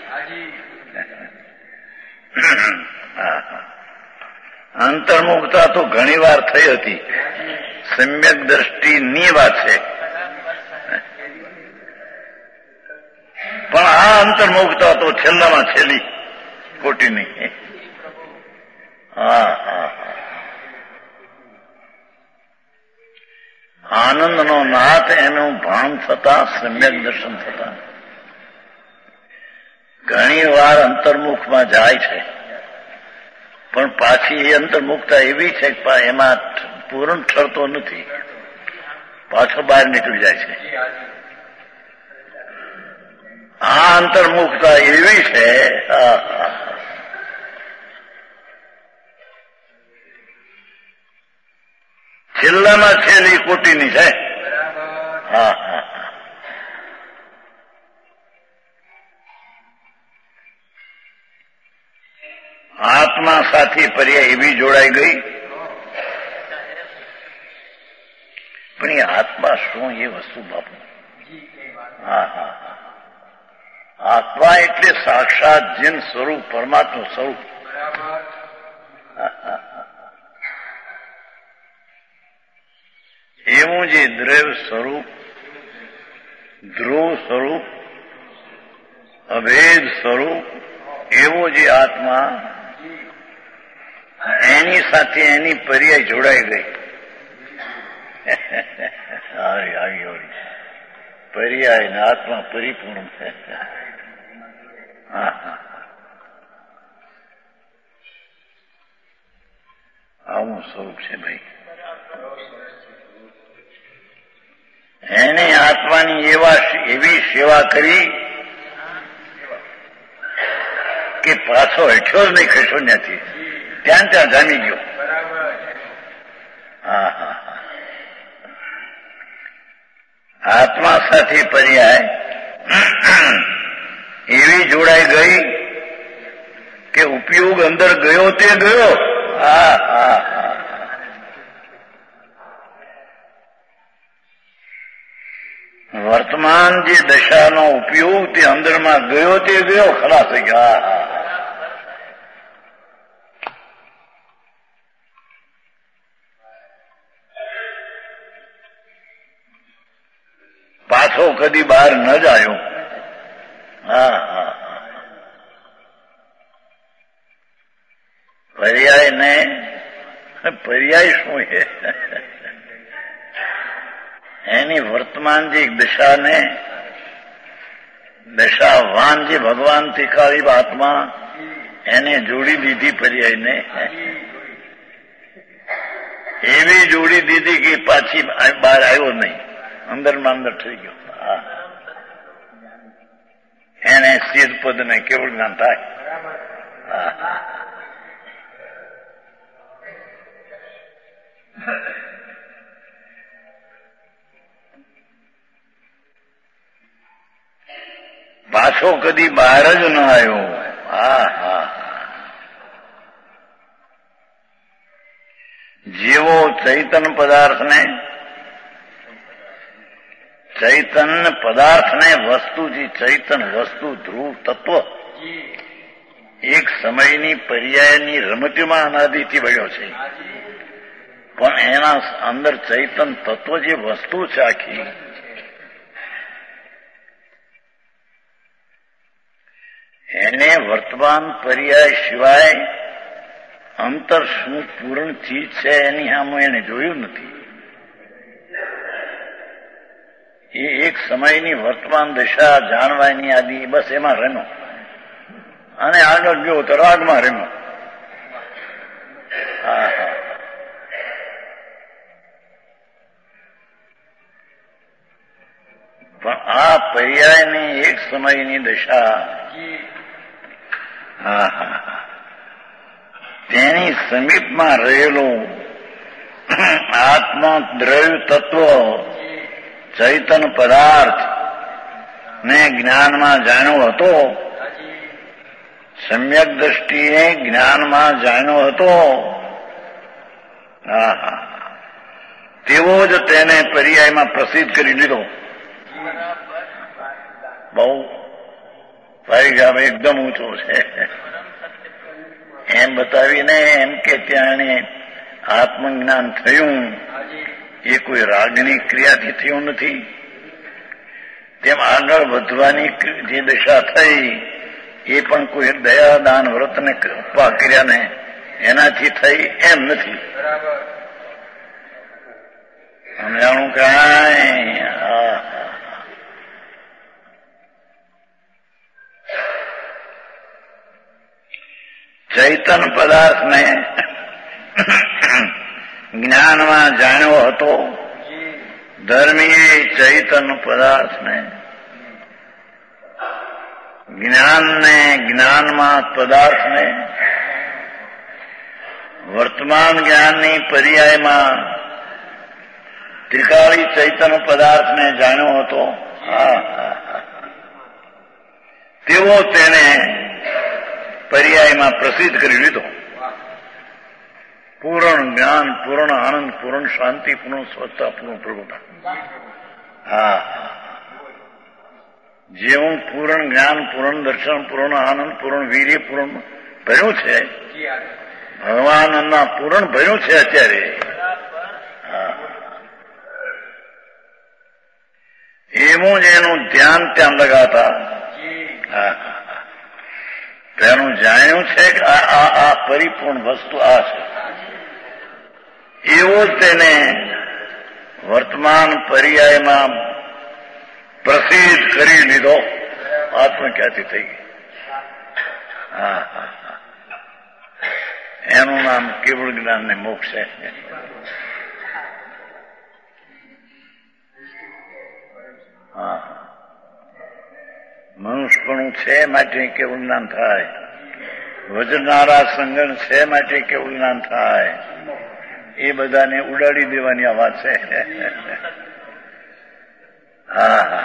અંતર્મુખતા તો ઘણી વાર થઈ હતી, સમ્યક દ્રષ્ટિની વાત છે. પણ આ અંતર્મુખતા તો છેલ્લામાં છેલ્લી કોટીની. હા હા આનંદનો નાથ એનું ભાન થતા, સમ્યક દર્શન થતા ઘણી વાર અંતર્મુખમાં જાય છે, પણ પાછી એ અંતર્મુખતા એવી છે કે એમાં પૂર્ણ ઠરતો નથી, પાછો બહાર નીકળી જાય છે. આ અંતર્મુખતા એવી છે છેલ્લામાં છેલ્લી કોટીની છે. હા હા આત્મા સાથે પર્યાય એવી જોડાઈ ગઈ, પણ એ આત્મા શું એ વસ્તુ બાપુ. હા હા આત્મા એટલે સાક્ષાત જીન સ્વરૂપ, પરમાત્મા સ્વરૂપ. એવું જે દ્રવ્ય સ્વરૂપ, ધ્રુવ સ્વરૂપ, અભેદ સ્વરૂપ, એવો જે આત્મા, એની સાથે એની પર્યાય જોડાઈ ગઈ. આવી આવી આવી પર્યાય ને આત્મા પરિપૂર્ણ છે. હા હા આવું સ્વરૂપ છે ભાઈ. એને આત્માની એવા એવી સેવા કરી કે પાછો હેઠ્યો જ નહીં, ખસો નથી, ત્યાં ત્યાં જામી ગયો. હા હા આત્મા સાથે પર્યાય એવી જોડાઈ ગઈ કે ઉપયોગ અંદર ગયો તે ગયો. હા હા હા વર્તમાન જે દશાનો ઉપયોગ તે અંદરમાં ગયો તે ગયો, ખલાસ થઈ ગયા. હા હા પાછો કદી બહાર ન જાયો. હા હા પર્યાય ને પર્યાય શું છે? એની વર્તમાન જે દશાને દશાવાન જે ભગવાનથી કાળી આત્મા એને જોડી દીધી પર્યાયને, એવી જોડી દીધી કે પાછી બહાર આવ્યો નહીં, અંદરમાં અંદર થઈ ગયો. એને સિદ્ધ પદ ને કેવળ જ્ઞાન થાય. પાછો કદી બહાર જ ન આવ્યો. હા હા જેવો ચૈતન પદાર્થને ચૈતન પદાર્થને વસ્તુથી ચૈતન વસ્તુ ધ્રુવ તત્વ એક સમયની પર્યાયની રમતીમાં અનાદિથી બન્યો છે, પણ એના અંદર ચૈતન તત્વ જે વસ્તુ છે આખી એને વર્તમાન પર્યાય સિવાય અંતર શું પૂર્ણ ચીજ છે એની સામે એને જોયું નથી. એ એક સમયની વર્તમાન દશા જાણવાની આદિ બસ એમાં રમ્યો અને આગળ ગયો તો રાગમાં રમ્યો. હા હા પણ આ પર્યાયની એક સમયની દશા હા હા તેની સમીપમાં રહેલું આત્મા દ્રવ્ય તત્વ ચૈતન પદાર્થ ને જ્ઞાનમાં જાણ્યો હતો, સમ્યક દ્રષ્ટિએ જ્ઞાનમાં જાણ્યો હતો. હા હા તેવો જ તેને પર્યાયમાં પ્રસિદ્ધ કરી લીધો. બહુ પરિગામ એકદમ ઊંચો છે એમ બતાવીને એમ કે ત્યાં આત્મજ્ઞાન થયું એ કોઈ રાગની ક્રિયાથી થયું નથી. તેમ આગળ વધવાની જે દશા થઈ એ પણ કોઈ દયા દાન વ્રતને કૃપા કર્યાને એનાથી થઈ એમ નથી. સમજાણું કાંઈ? ચૈતન પદાર્થને જ્ઞાનમાં જાણ્યો હતો. ધર્મીએ ચૈતન પદાર્થને જ્ઞાનને જ્ઞાનમાં પદાર્થને વર્તમાન જ્ઞાનની પર્યાયમાં ત્રિકાળી ચૈતન પદાર્થને જાણ્યો હતો. હા તેવો તેને પર્યાયમાં પ્રસિદ્ધ કરી લીધો. પૂર્ણ જ્ઞાન, પૂર્ણ આનંદ, પૂર્ણ શાંતિ, પૂર્ણ સ્વચ્છતા, પૂર્ણ પ્રભુતા. હા જેવું પૂર્ણ જ્ઞાન, પૂર્ણ દર્શન, પૂર્ણ આનંદ, પૂર્ણ વીર્ય, પૂર્ણ ભર્યું છે ભગવાનના પૂર્ણ ભર્યું છે અત્યારે. હા એવું જ એનું ધ્યાન ત્યાં લગાતા. હા તેનું જાણ્યું છે કે આ આ પરિપૂર્ણ વસ્તુ આ છે, એવો તેને વર્તમાન પર્યાયમાં પ્રસિદ્ધ કરી લીધો. આત્મ ક્યાંથી થઈ ગઈ? હા હા એનું નામ કેવળ જ્ઞાન ને મોક્ષ છે. હા મનુષ્યપણું છે માટે કેવું જ્ઞાન થાય, વજનારા સંગણ છે માટે કેવું જ્ઞાન થાય. એ બધાને ઉડાડી દેવાની આ વાત છે. હા હા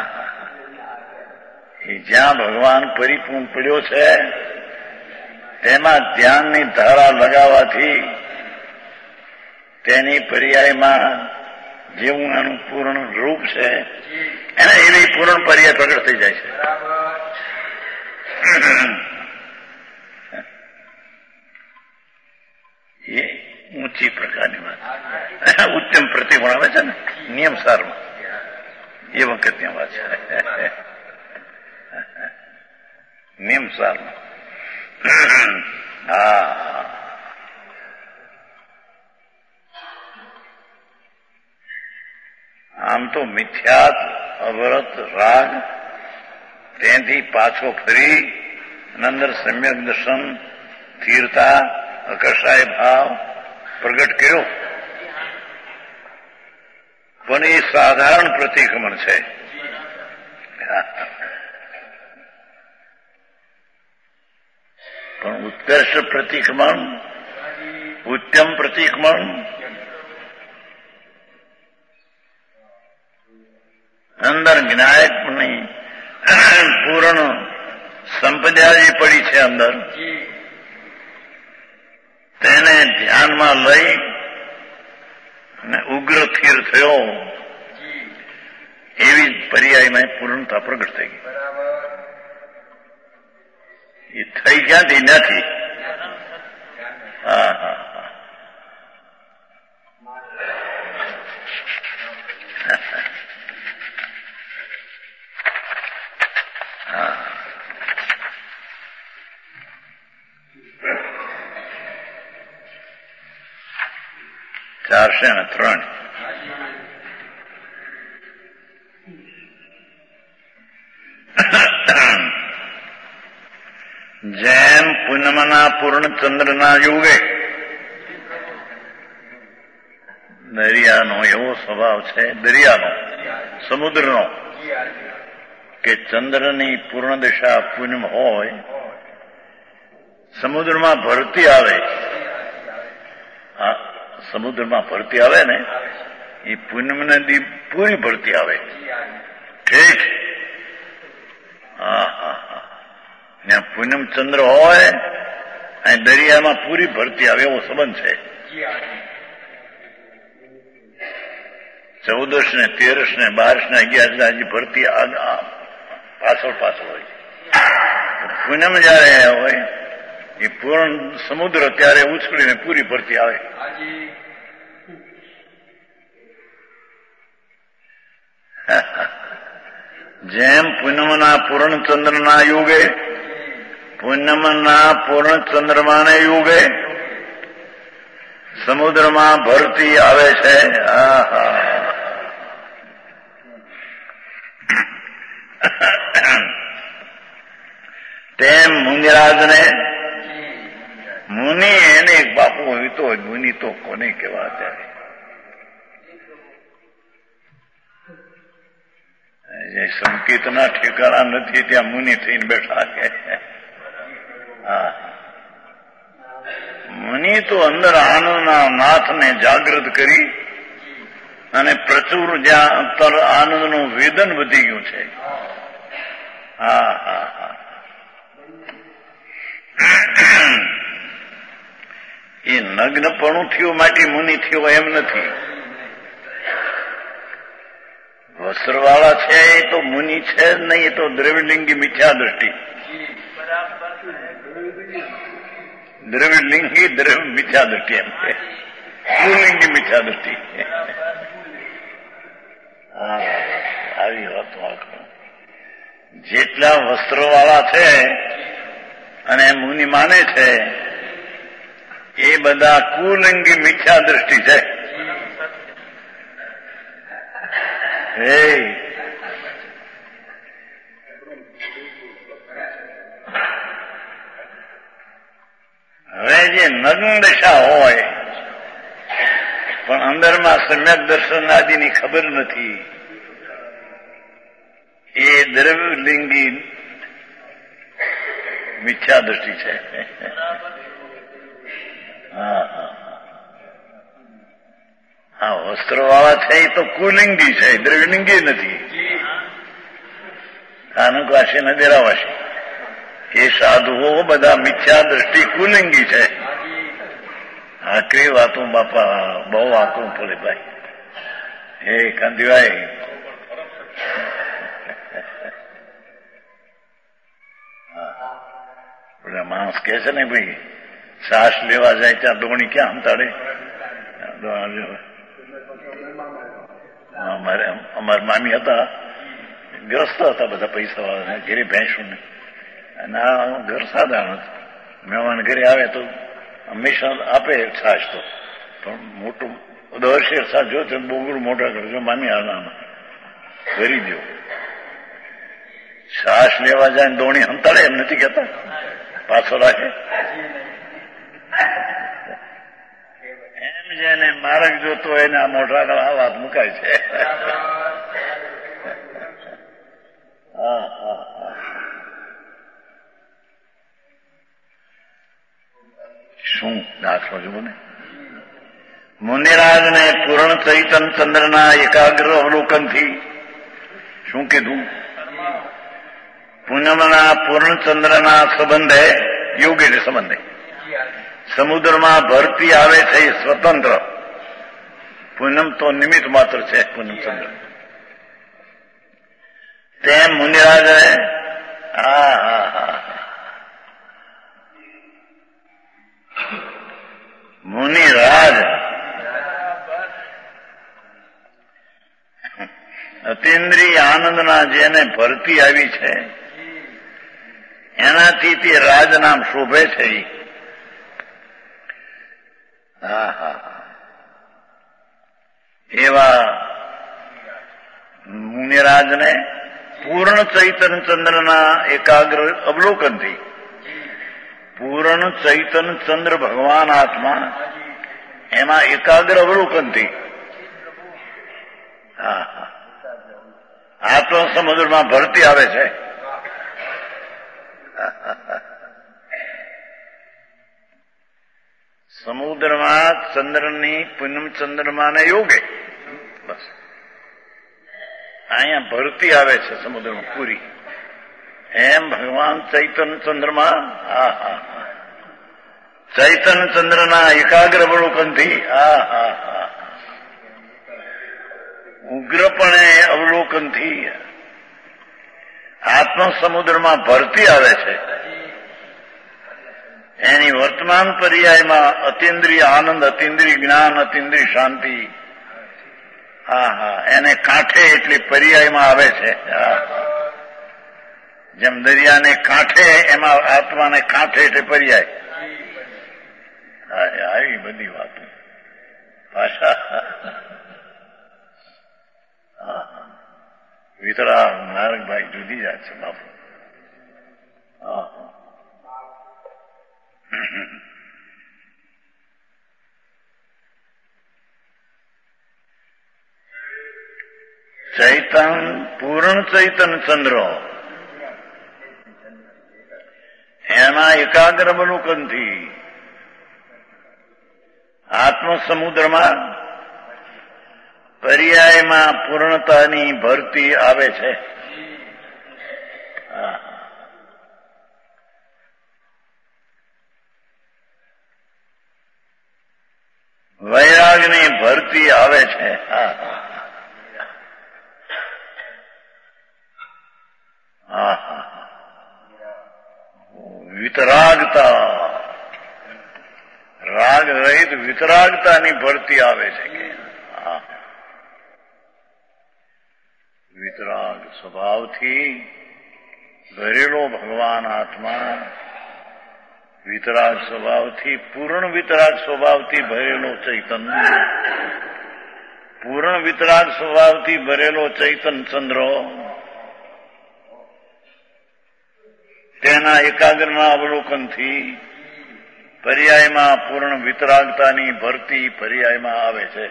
એ જ્યાં ભગવાન પરિપૂર્ણ પડ્યો છે તેમાં ધ્યાનની ધારા લગાવવાથી તેની પર્યાયમાં જેવું એનું પૂર્ણ રૂપ છે એને એવી પૂર્ણ પર્યાય પ્રગટ થઈ જાય છે. એ ઊંચી પ્રકારની વાત, ઉત્તમ પ્રતિગુણ આવે છે ને નિયમ સારમાં, એ વખતની વાત છે. નિયમ સારમાં હા આમ તો મિથ્યાત, અવરત, રાગ ત્યાંથી પાછો ફરી અંદર સમ્યક દર્શન, સ્થિરતા, અકર્ષાય ભાવ પ્રગટ કર્યો. પણ એ સાધારણ પ્રતિક્રમણ છે. પણ ઉત્કર્ષ પ્રતિક્રમણ, ઉત્તમ પ્રતિક્રમણ અંદર જ્ઞાયકની પૂર્ણ સંપદા જે પડી છે અંદર, તેને ધ્યાનમાં લઈ અને ઉગ્ર સ્થિર થયો, એવી પર્યાયમાં પૂર્ણતા પ્રગટ થઈ ગઈ. એ થઈ ક્યાંથી? નથી. હા હા ચારસો ને ત્રણ. જેમ પૂનમના પૂર્ણચંદ્રના યુગે દરિયાનો એવો સ્વભાવ છે, દરિયાનો, સમુદ્રનો, કે ચંદ્રની પૂર્ણ દિશા પૂનમ હોય, સમુદ્રમાં ભરતી આવે, સમુદ્રમાં ભરતી આવે ને એ પૂનમને દી પૂરી ભરતી આવે. ઠીક. હા હા હા ત્યાં પૂનમ ચંદ્ર હોય અને દરિયામાં પૂરી ભરતી આવે એવો સંબંધ છે. ચૌદશ ને તેરસ ને બારસ ને અગિયાર હજી ભરતી પાછળ પાછળ હોય. પૂનમ જયારે હોય એ પૂર્ણ સમુદ્ર ત્યારે ઉછળીને પૂરી ભરતી આવે. જેમ પૂનમના પૂર્ણચંદ્રના યુગે, પૂનમના પૂર્ણચંદ્રમાને યુગે સમુદ્રમાં ભરતી આવે છે. તેમ મુનિરાજને, મુનિ એને એક બાપુ હોય તો મુનિ તો કોને કહેવા? ત્યારે જે સંકેતના ઠેકાણા નથી ત્યાં મુનિ થઈને બેઠા છે. હા, મુનિ તો અંદર આનંદના નાથને જાગૃત કરી અને પ્રચુર જ્યાં અંતર આનંદનું વેદન વધી ગયું છે. હા હા હા એ નગ્નપણું થયું માટે મુનિ થયો એમ નથી. વસ્ત્રવાળા છે એ તો મુનિ છે જ નહીં, એ તો દ્રવિડલિંગી મિથ્યા દ્રષ્ટિ. દ્રવિડલિંગી દ્રવ મિથ્યા દ્રષ્ટિ એમ છે, પુલિંગી મિથ્યા દ્રષ્ટિ. આવી વાતો આખો જેટલા વસ્ત્રવાળા છે અને મુનિ માને છે એ બધા કુલિંગી મિથ્યા દ્રષ્ટિ છે. હે હવે જે નગ્ન દશા હોય પણ અંદરમાં સમ્યક દર્શન આદિની ખબર નથી, એ દ્રવ્યલિંગી મિથ્યા દ્રષ્ટિ છે. હા હા હા વસ્ત્રવાળા છે એ તો કુલિંગી છે, દ્રવ્યલિંગી નથી. કાનુકાશી ને દેરાવાશી એ સાધુઓ બધા મિથ્યા દ્રષ્ટિ કુલિંગી છે. હા કઈ વાતો બાપા, બહુ વાતો પડે ભાઈ. હે કાંતિભાઈ, માણસ કે છે ને ભાઈ શ્વાસ લેવા જાય ત્યાં દોણી ક્યાં હંતાડે? અમારે અમારા મામી હતા, ગ્રસ્ત હતા બધા પૈસા વાળા, ઘેરે ભેંસું ને, અને આ ઘર સાધારણ હતું. મહેમાન ઘરે આવે તો હંમેશા આપે છાશ, તો પણ મોટું દર શેર છાશ જો તો બોગડું મોટા કરજો મામી આનામાં કરી દો. શ્વાસ લેવા જાય ને દોણી હંતાડે એમ નથી કહેતા, પાછો રાખે. એમ જેને માર્ગ જોતો હોય ને આ મોઢા આગળ આ વાત મુકાય છે. હા હા હા. શું દાખલો જુઓ ને. મુનિરાજને પૂર્ણ ચૈતન ચંદ્રના એકાગ્ર અવલોકનથી શું કીધું? પૂનમના પૂર્ણ ચંદ્રના સંબંધે યોગ એટલે સંબંધે સમુદ્રમાં ભરતી આવે છે એ સ્વતંત્ર. પૂનમ તો નિમિત્ત માત્ર છે. પૂનમ ચંદ્ર તેમ મુનિરાજે હા હા હા મુનિરાજ અતિન્દ્રિય આનંદના જેને ભરતી આવી છે એનાથી તે રાજ નામ શોભે છે. હા હા એવા મુનિરાજને પૂર્ણ ચૈતન ચંદ્રના એકાગ્ર અવલોકનથી, પૂર્ણ ચૈતન ચંદ્ર ભગવાન આત્મા એમાં એકાગ્ર અવલોકનથી હા હા આત્મ સમુદ્રમાં ભરતી આવે છે. સમુદ્રમાં ચંદ્રની પૂનમ ચંદ્રમાને યોગે બસ અહીંયા ભરતી આવે છે સમુદ્રમાં પૂરી. એમ ભગવાન ચૈતન ચંદ્રમાં હા હા હા ચૈતન ચંદ્રના એકાગ્ર અવલોકનથી હા હા હા ઉગ્રપણે અવલોકનથી આત્મ સમુદ્રમાં ભરતી આવે છે. એની વર્તમાન પર્યાયમાં અતિન્દ્રિય આનંદ, અતિન્દ્રિય જ્ઞાન, અતિન્દ્રિય શાંતિ હા હા એને કાંઠે એટલી પર્યાયમાં આવે છે. જેમ દરિયાને કાંઠે એમાં આત્માને કાંઠે એટલે પર્યાય. આવી બધી વાતો ભાષા વિતરા નારકભાઈ જુદી જાય છે બાપુ. ચૈતન પૂર્ણ ચૈતન ચંદ્ર એના એકાગ્ર અવલોકનથી આત્મ સમુદ્રમાં પર્યાયમાં પૂર્ણતાની ભરતી આવે છે. વૈરાગની ભરતી આવે છે. વિતરાગતા રાગ રહિત વિતરાગતાની ભરતી આવે છે કે વિતરાગ સ્વભાવથી ભરેલો ભગવાન આત્મા, વિતરાગ સ્વભાવથી પૂર્ણ વિતરાગ સ્વભાવથી ભરેલો ચૈતન, પૂર્ણ વિતરાગ સ્વભાવથી ભરેલો ચૈતન ચંદ્ર તેના એકાગ્રના અવલોકનથી પર્યાયમાં પૂર્ણ વિતરાગતાની ભરતી પર્યાયમાં આવે છે.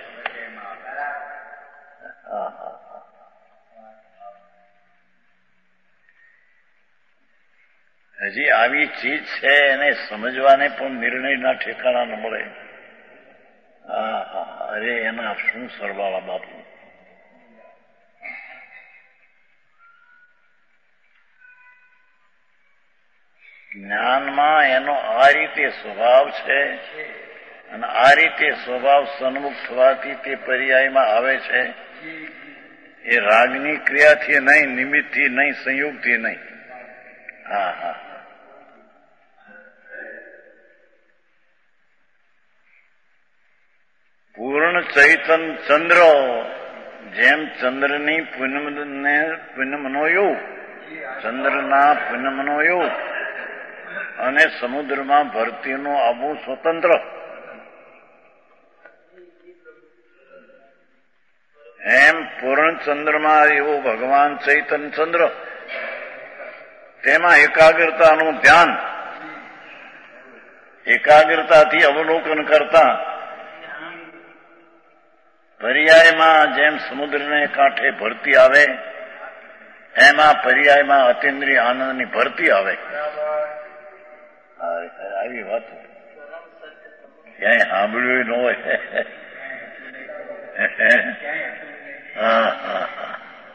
હજી આવી ચીજ છે એને સમજવાને પણ નિર્ણયના ઠેકાણા ન મળે. હા હા અરે એના શું સરવાળા બાપુ. જ્ઞાનમાં એનો આ રીતે સ્વભાવ છે અને આ રીતે સ્વભાવ સન્મુખ થવાથી તે પર્યાયમાં આવે છે. એ રાગની ક્રિયાથી નહીં, નિમિત્તથી નહીં, સંયોગથી નહીં. હા હા પૂર્ણ ચૈતન ચંદ્ર જેમ ચંદ્રની પૂનમને પૂનમનો યોગ, ચંદ્રના પૂનમનો યોગ અને સમુદ્રમાં ભરતીનું આવવું સ્વતંત્ર, એમ પૂર્ણ ચંદ્રમાં એવો ભગવાન ચૈતન ચંદ્ર તેમાં એકાગ્રતાનું ધ્યાન, એકાગ્રતાથી અવલોકન કરતા પર્યાયમાં જેમ સમુદ્રને કાંઠે ભરતી આવે એમાં પર્યાયમાં અતિન્દ્રિય આનંદની ભરતી આવે. આવી વાત ક્યાંય સાંભળ્યું ન હોય. હા હા હા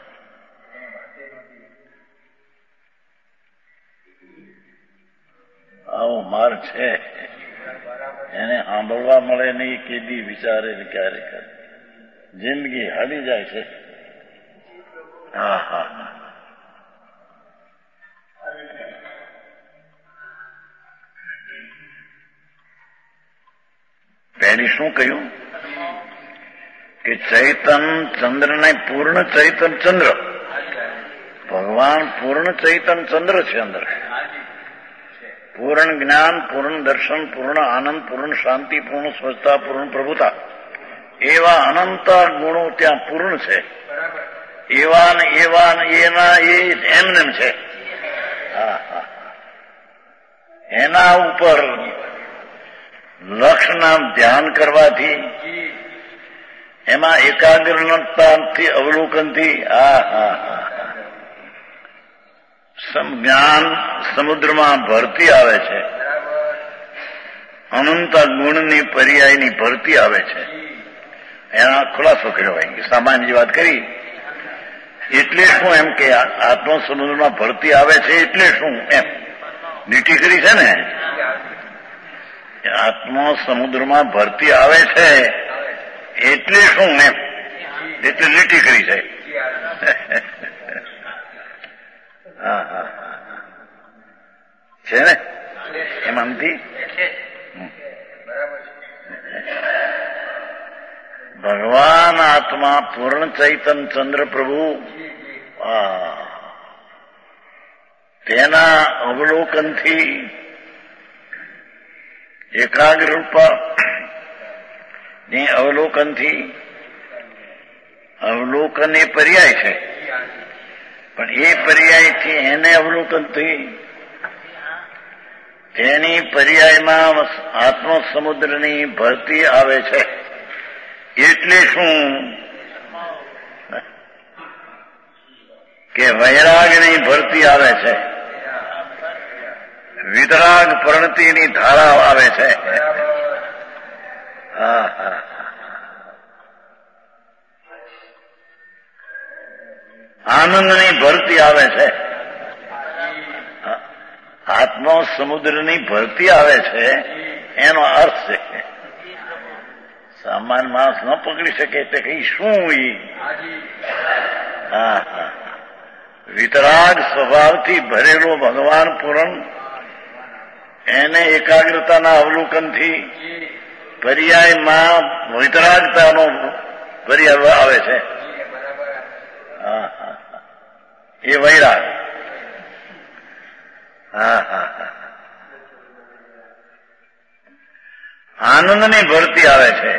આવો માર છે. એને સાંભળવા મળે નહીં કેદી વિચારે ને ક્યારે કરે. જિંદગી હાલી જાય છે. હા હા હા પહેલી શું કહ્યું કે ચૈતન ચંદ્રને પૂર્ણ ચૈતન ચંદ્ર, ભગવાન પૂર્ણ ચૈતન ચંદ્ર છે. અંદર પૂર્ણ જ્ઞાન, પૂર્ણ દર્શન, પૂર્ણ આનંદ, પૂર્ણ શાંતિ, પૂર્ણ સ્વચ્છતા, પૂર્ણ પ્રભુતા એવા અનંત ગુણો ત્યાં પૂર્ણ છે. એવા ને એવા ને એના એ એમનેમ છે. હા હા એના ઉપર લક્ષના ધ્યાન કરવાથી, એમાં એકાગ્રતાથી અવલોકનથી આ હા હા જ્ઞાન સમુદ્રમાં ભરતી આવે છે. અનંત ગુણની પર્યાયની ભરતી આવે છે. એના ખુલાસો કર્યો હોય કે સામાન્ય વાત કરી એટલે શું એમ કે આત્મ સમુદ્રમાં ભરતી આવે છે એટલે શું એમ નીટી કરી છે ને. આત્મા સમુદ્રમાં ભરતી આવે છે એટલે શું એમ એટલે લીટી કરી છે. હા હા છે ને એમાં નથી. ભગવાન આત્મા પૂર્ણ ચૈતન ચંદ્ર પ્રભુ તેના અવલોકનથી એકાગ્ર રૂપા ની અવલોકનથી, અવલોકન એ પર્યાય છે પણ એ પર્યાયથી એને અવલોકનથી તેની પર્યાયમાં આત્મ સમુદ્રની ભરતી આવે છે. એટલે શું કે વૈરાગની ભરતી આવે છે, વિતરાગ પ્રણતિની ધારા આવે છે. હા હા આનંદની ભરતી આવે છે. આત્મા સમુદ્રની ભરતી આવે છે એનો અર્થ છે. સામાન્ય માણસ ન પકડી શકે તે કઈ શું ઈ. હા હા વિતરાગ સ્વભાવથી ભરેલો ભગવાન પૂરણ એને એકાગ્રતાના અવલોકનથી પર્યાયમાં વિતરાગતાનો પર્યાય આવે છે. હા હા એ વૈરાગ. હા હા હા આનંદની ભરતી આવે છે.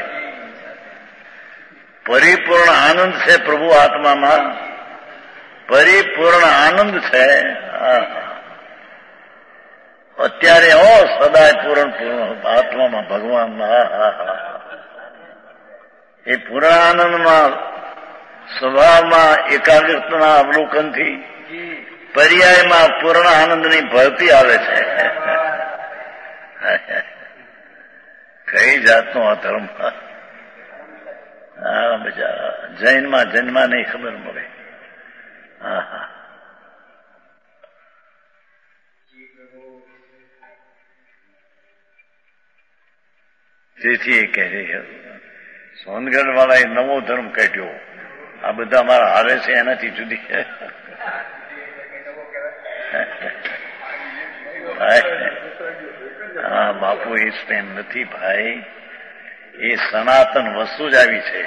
પરિપૂર્ણ આનંદ છે પ્રભુ આત્મામાં, પરિપૂર્ણ આનંદ છે. અત્યારે હો સદાય પૂર્ણ પૂર્ણ આત્મામાં ભગવાનમાં. હા હા એ પૂર્ણ આનંદમાં સ્વભાવમાં એકાગ્રતાના અવલોકનથી પર્યાયમાં પૂર્ણ આનંદની ભરતી આવે છે. કઈ જાતનો આ ધર્મ. હા બિચારા જૈનમાં જન્મા નહીં ખબર મળે. હા હા તેથી એ કહે છે સોનગઢ વાળાએ નવો ધર્મ કાઢ્યો. આ બધા મારા હારે છે એનાથી જુદી છે. હા બાપુ એ સ્ટેમ નથી ભાઈ, એ સનાતન વસ્તુ જ આવી છે.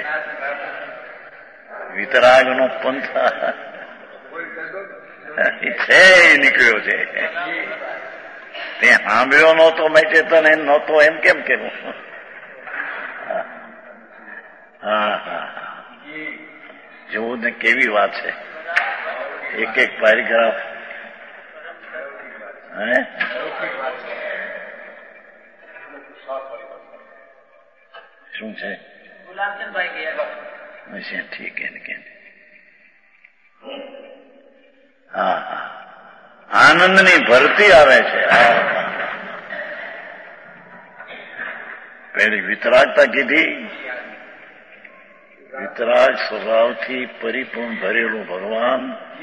વિતરાગનો પંથ છે એ નીકળ્યો છે. તે સાંભળ્યો નહોતો માટે તને નહોતો એમ કેમ કેવું. હા હા જોવું ને કેવી વાત છે. એક એક પેરેગ્રાફ હે શું છે? ગુલાબચંદભાઈ ગયા. અચ્છા ઠીક है કે હા હા આનંદની ભરતી આવે છે. પેલી વિતરાગતા કીધી. વિતરાગ સ્વભાવથી પરિપૂર્ણ ભરેલું ભગવાન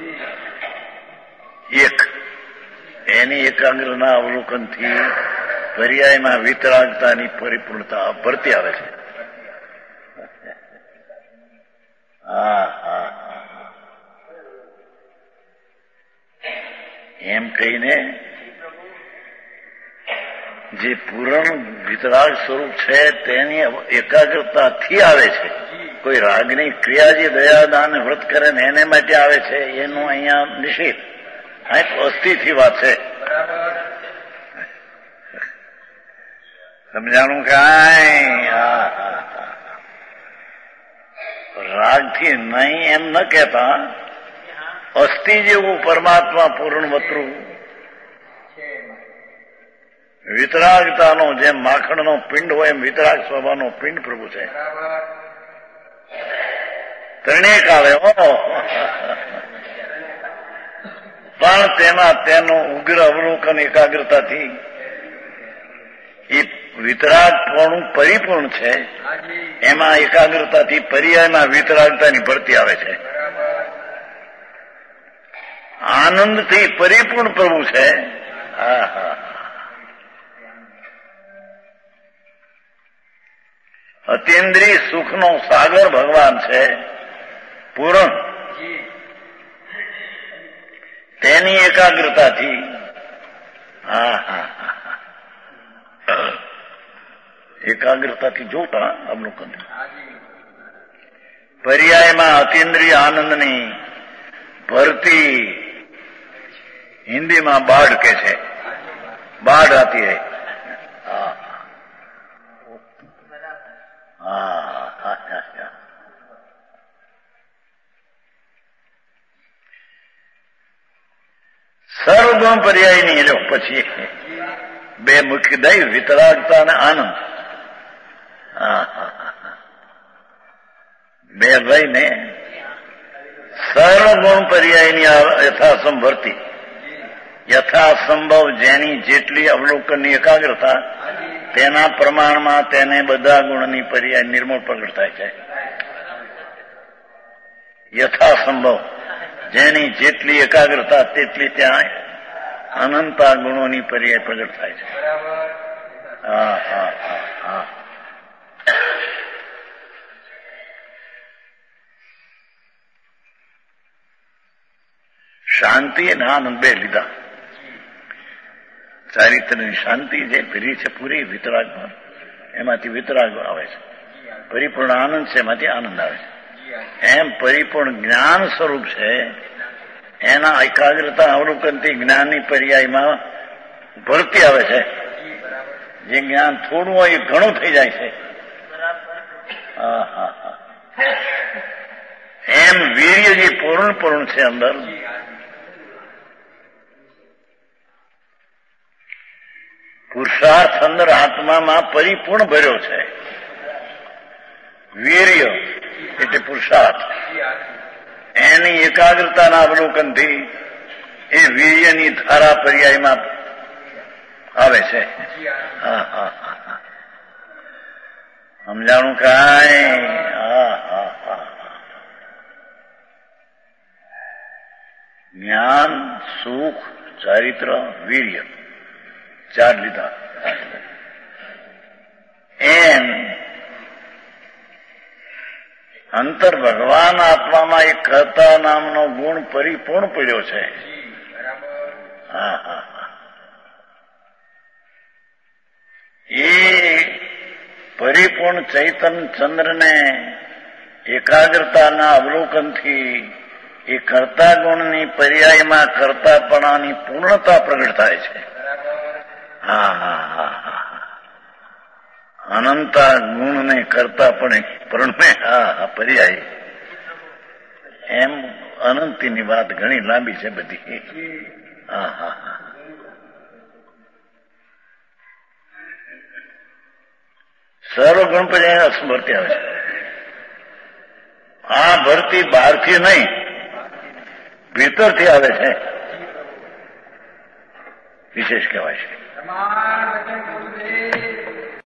એક એની એકાગ્રના અવલોકનથી પર્યાયમાં વિતરાગતાની પરિપૂર્ણતા ભરતી આવે છે. હા હા એમ કહીને જે પૂર્ણ વિતરાગ સ્વરૂપ છે તેની એકાગ્રતાથી આવે છે. કોઈ રાગની ક્રિયા જે દયાદાન વ્રત કરે ને એને માટે આવે છે એનું અહીંયા નિષેધ. આ અસ્થિથી વાત છે. સમજાણું કાંઈ? રાગથી નહીં એમ ન કહેતા અસ્થિ જેવું પરમાત્મા પૂર્ણ વતરું વિતરાગતાનો જેમ માખણનો પિંડ હોય એમ વિતરાગ સ્વભાવનો પિંડ પ્રભુ છે. ત્રણેય કાળે પણ તેમાં તેનું ઉગ્ર અવલોકન એકાગ્રતાથી એ વિતરાગપણું પરિપૂર્ણ છે. એમાં એકાગ્રતાથી પર્યાયમાં વિતરાગતાની ભરતી આવે છે. આનંદથી પરિપૂર્ણ પ્રભુ છે. હા હા અતિન્દ્રિય સુખનો સાગર ભગવાન છે પૂર્ણ. તેની એકાગ્રતાથી હા હા એકાગ્રતાથી જોતા અવલોકન પર્યાયમાં અતિન્દ્રિય આનંદની ભરતી હિન્દીમાં બાઢ કે છે. બાઢ આતી હૈ. સર્વગુણ પર્યાયની લો પછી બે મુખ્ય દૈવ વિતરાગતા અને આનંદ બે લઈને સર્વગુણ પર્યાયની યથાસંભરતી યથાસંભવ જેની જેટલી અવલોકનની એકાગ્રતા તેના પ્રમાણમાં તેને બધા ગુણની પર્યાય નિર્મૂળ પ્રગટ થાય છે. યથાસંભવ જેની જેટલી એકાગ્રતા તેટલી ત્યાં અનંતા ગુણોની પર્યાય પ્રગટ થાય છે. હા હા હા હા શાંતિ અને આનંદ બે લીધા. ચારિત્રની શાંતિ જે ફરી છે પૂરી વિતરાગમાં એમાંથી વિતરાગ આવે છે. પરિપૂર્ણ આનંદ છે એમાંથી આનંદ આવે છે. એમ પરિપૂર્ણ જ્ઞાન સ્વરૂપ છે એના એકાગ્રતા અવલોકનથી જ્ઞાનની પર્યાયમાં ભરતી આવે છે. જે જ્ઞાન થોડું હોય એ ઘણું થઈ જાય છે. હા હા હા એમ વીર્ય જે પૂર્ણ પૂર્ણ છે અંદર પુરુષાર્થ અંદર આત્મામાં પરિપૂર્ણ ભર્યો છે. વીર્ય એટલે પુરુષાર્થ એની એકાગ્રતાના અવલોકનથી એ વીર્યની ધારા પર્યાયમાં આવે છે. હા હા હા સમજાણું કાંઈ? હા હા હા જ્ઞાન સુખ ચારિત્ર વીર્ય ચાર લીધા. એમ અંતર ભગવાન આત્મામાં એક કર્તા નામનો ગુણ પરિપૂર્ણ પડ્યો છે. હા હા હા એ પરિપૂર્ણ ચૈતન ચંદ્રને એકાગ્રતાના અવલોકનથી એ કર્તા ગુણની પર્યાયમાં કર્તાપણાની પૂર્ણતા પ્રગટ થાય છે. હા હા હા હા અનંતા ગુણને કરતા પણ પરણે હા પર્યાય એમ અનંતીની વાત ઘણી લાંબી છે બધી. હા હા હા સર્વ ગણપતિ અસમર્તિ આવે છે. આ ભરતી બહારથી નહીં ભીતરથી આવે છે, વિશેષ કહેવાય છે.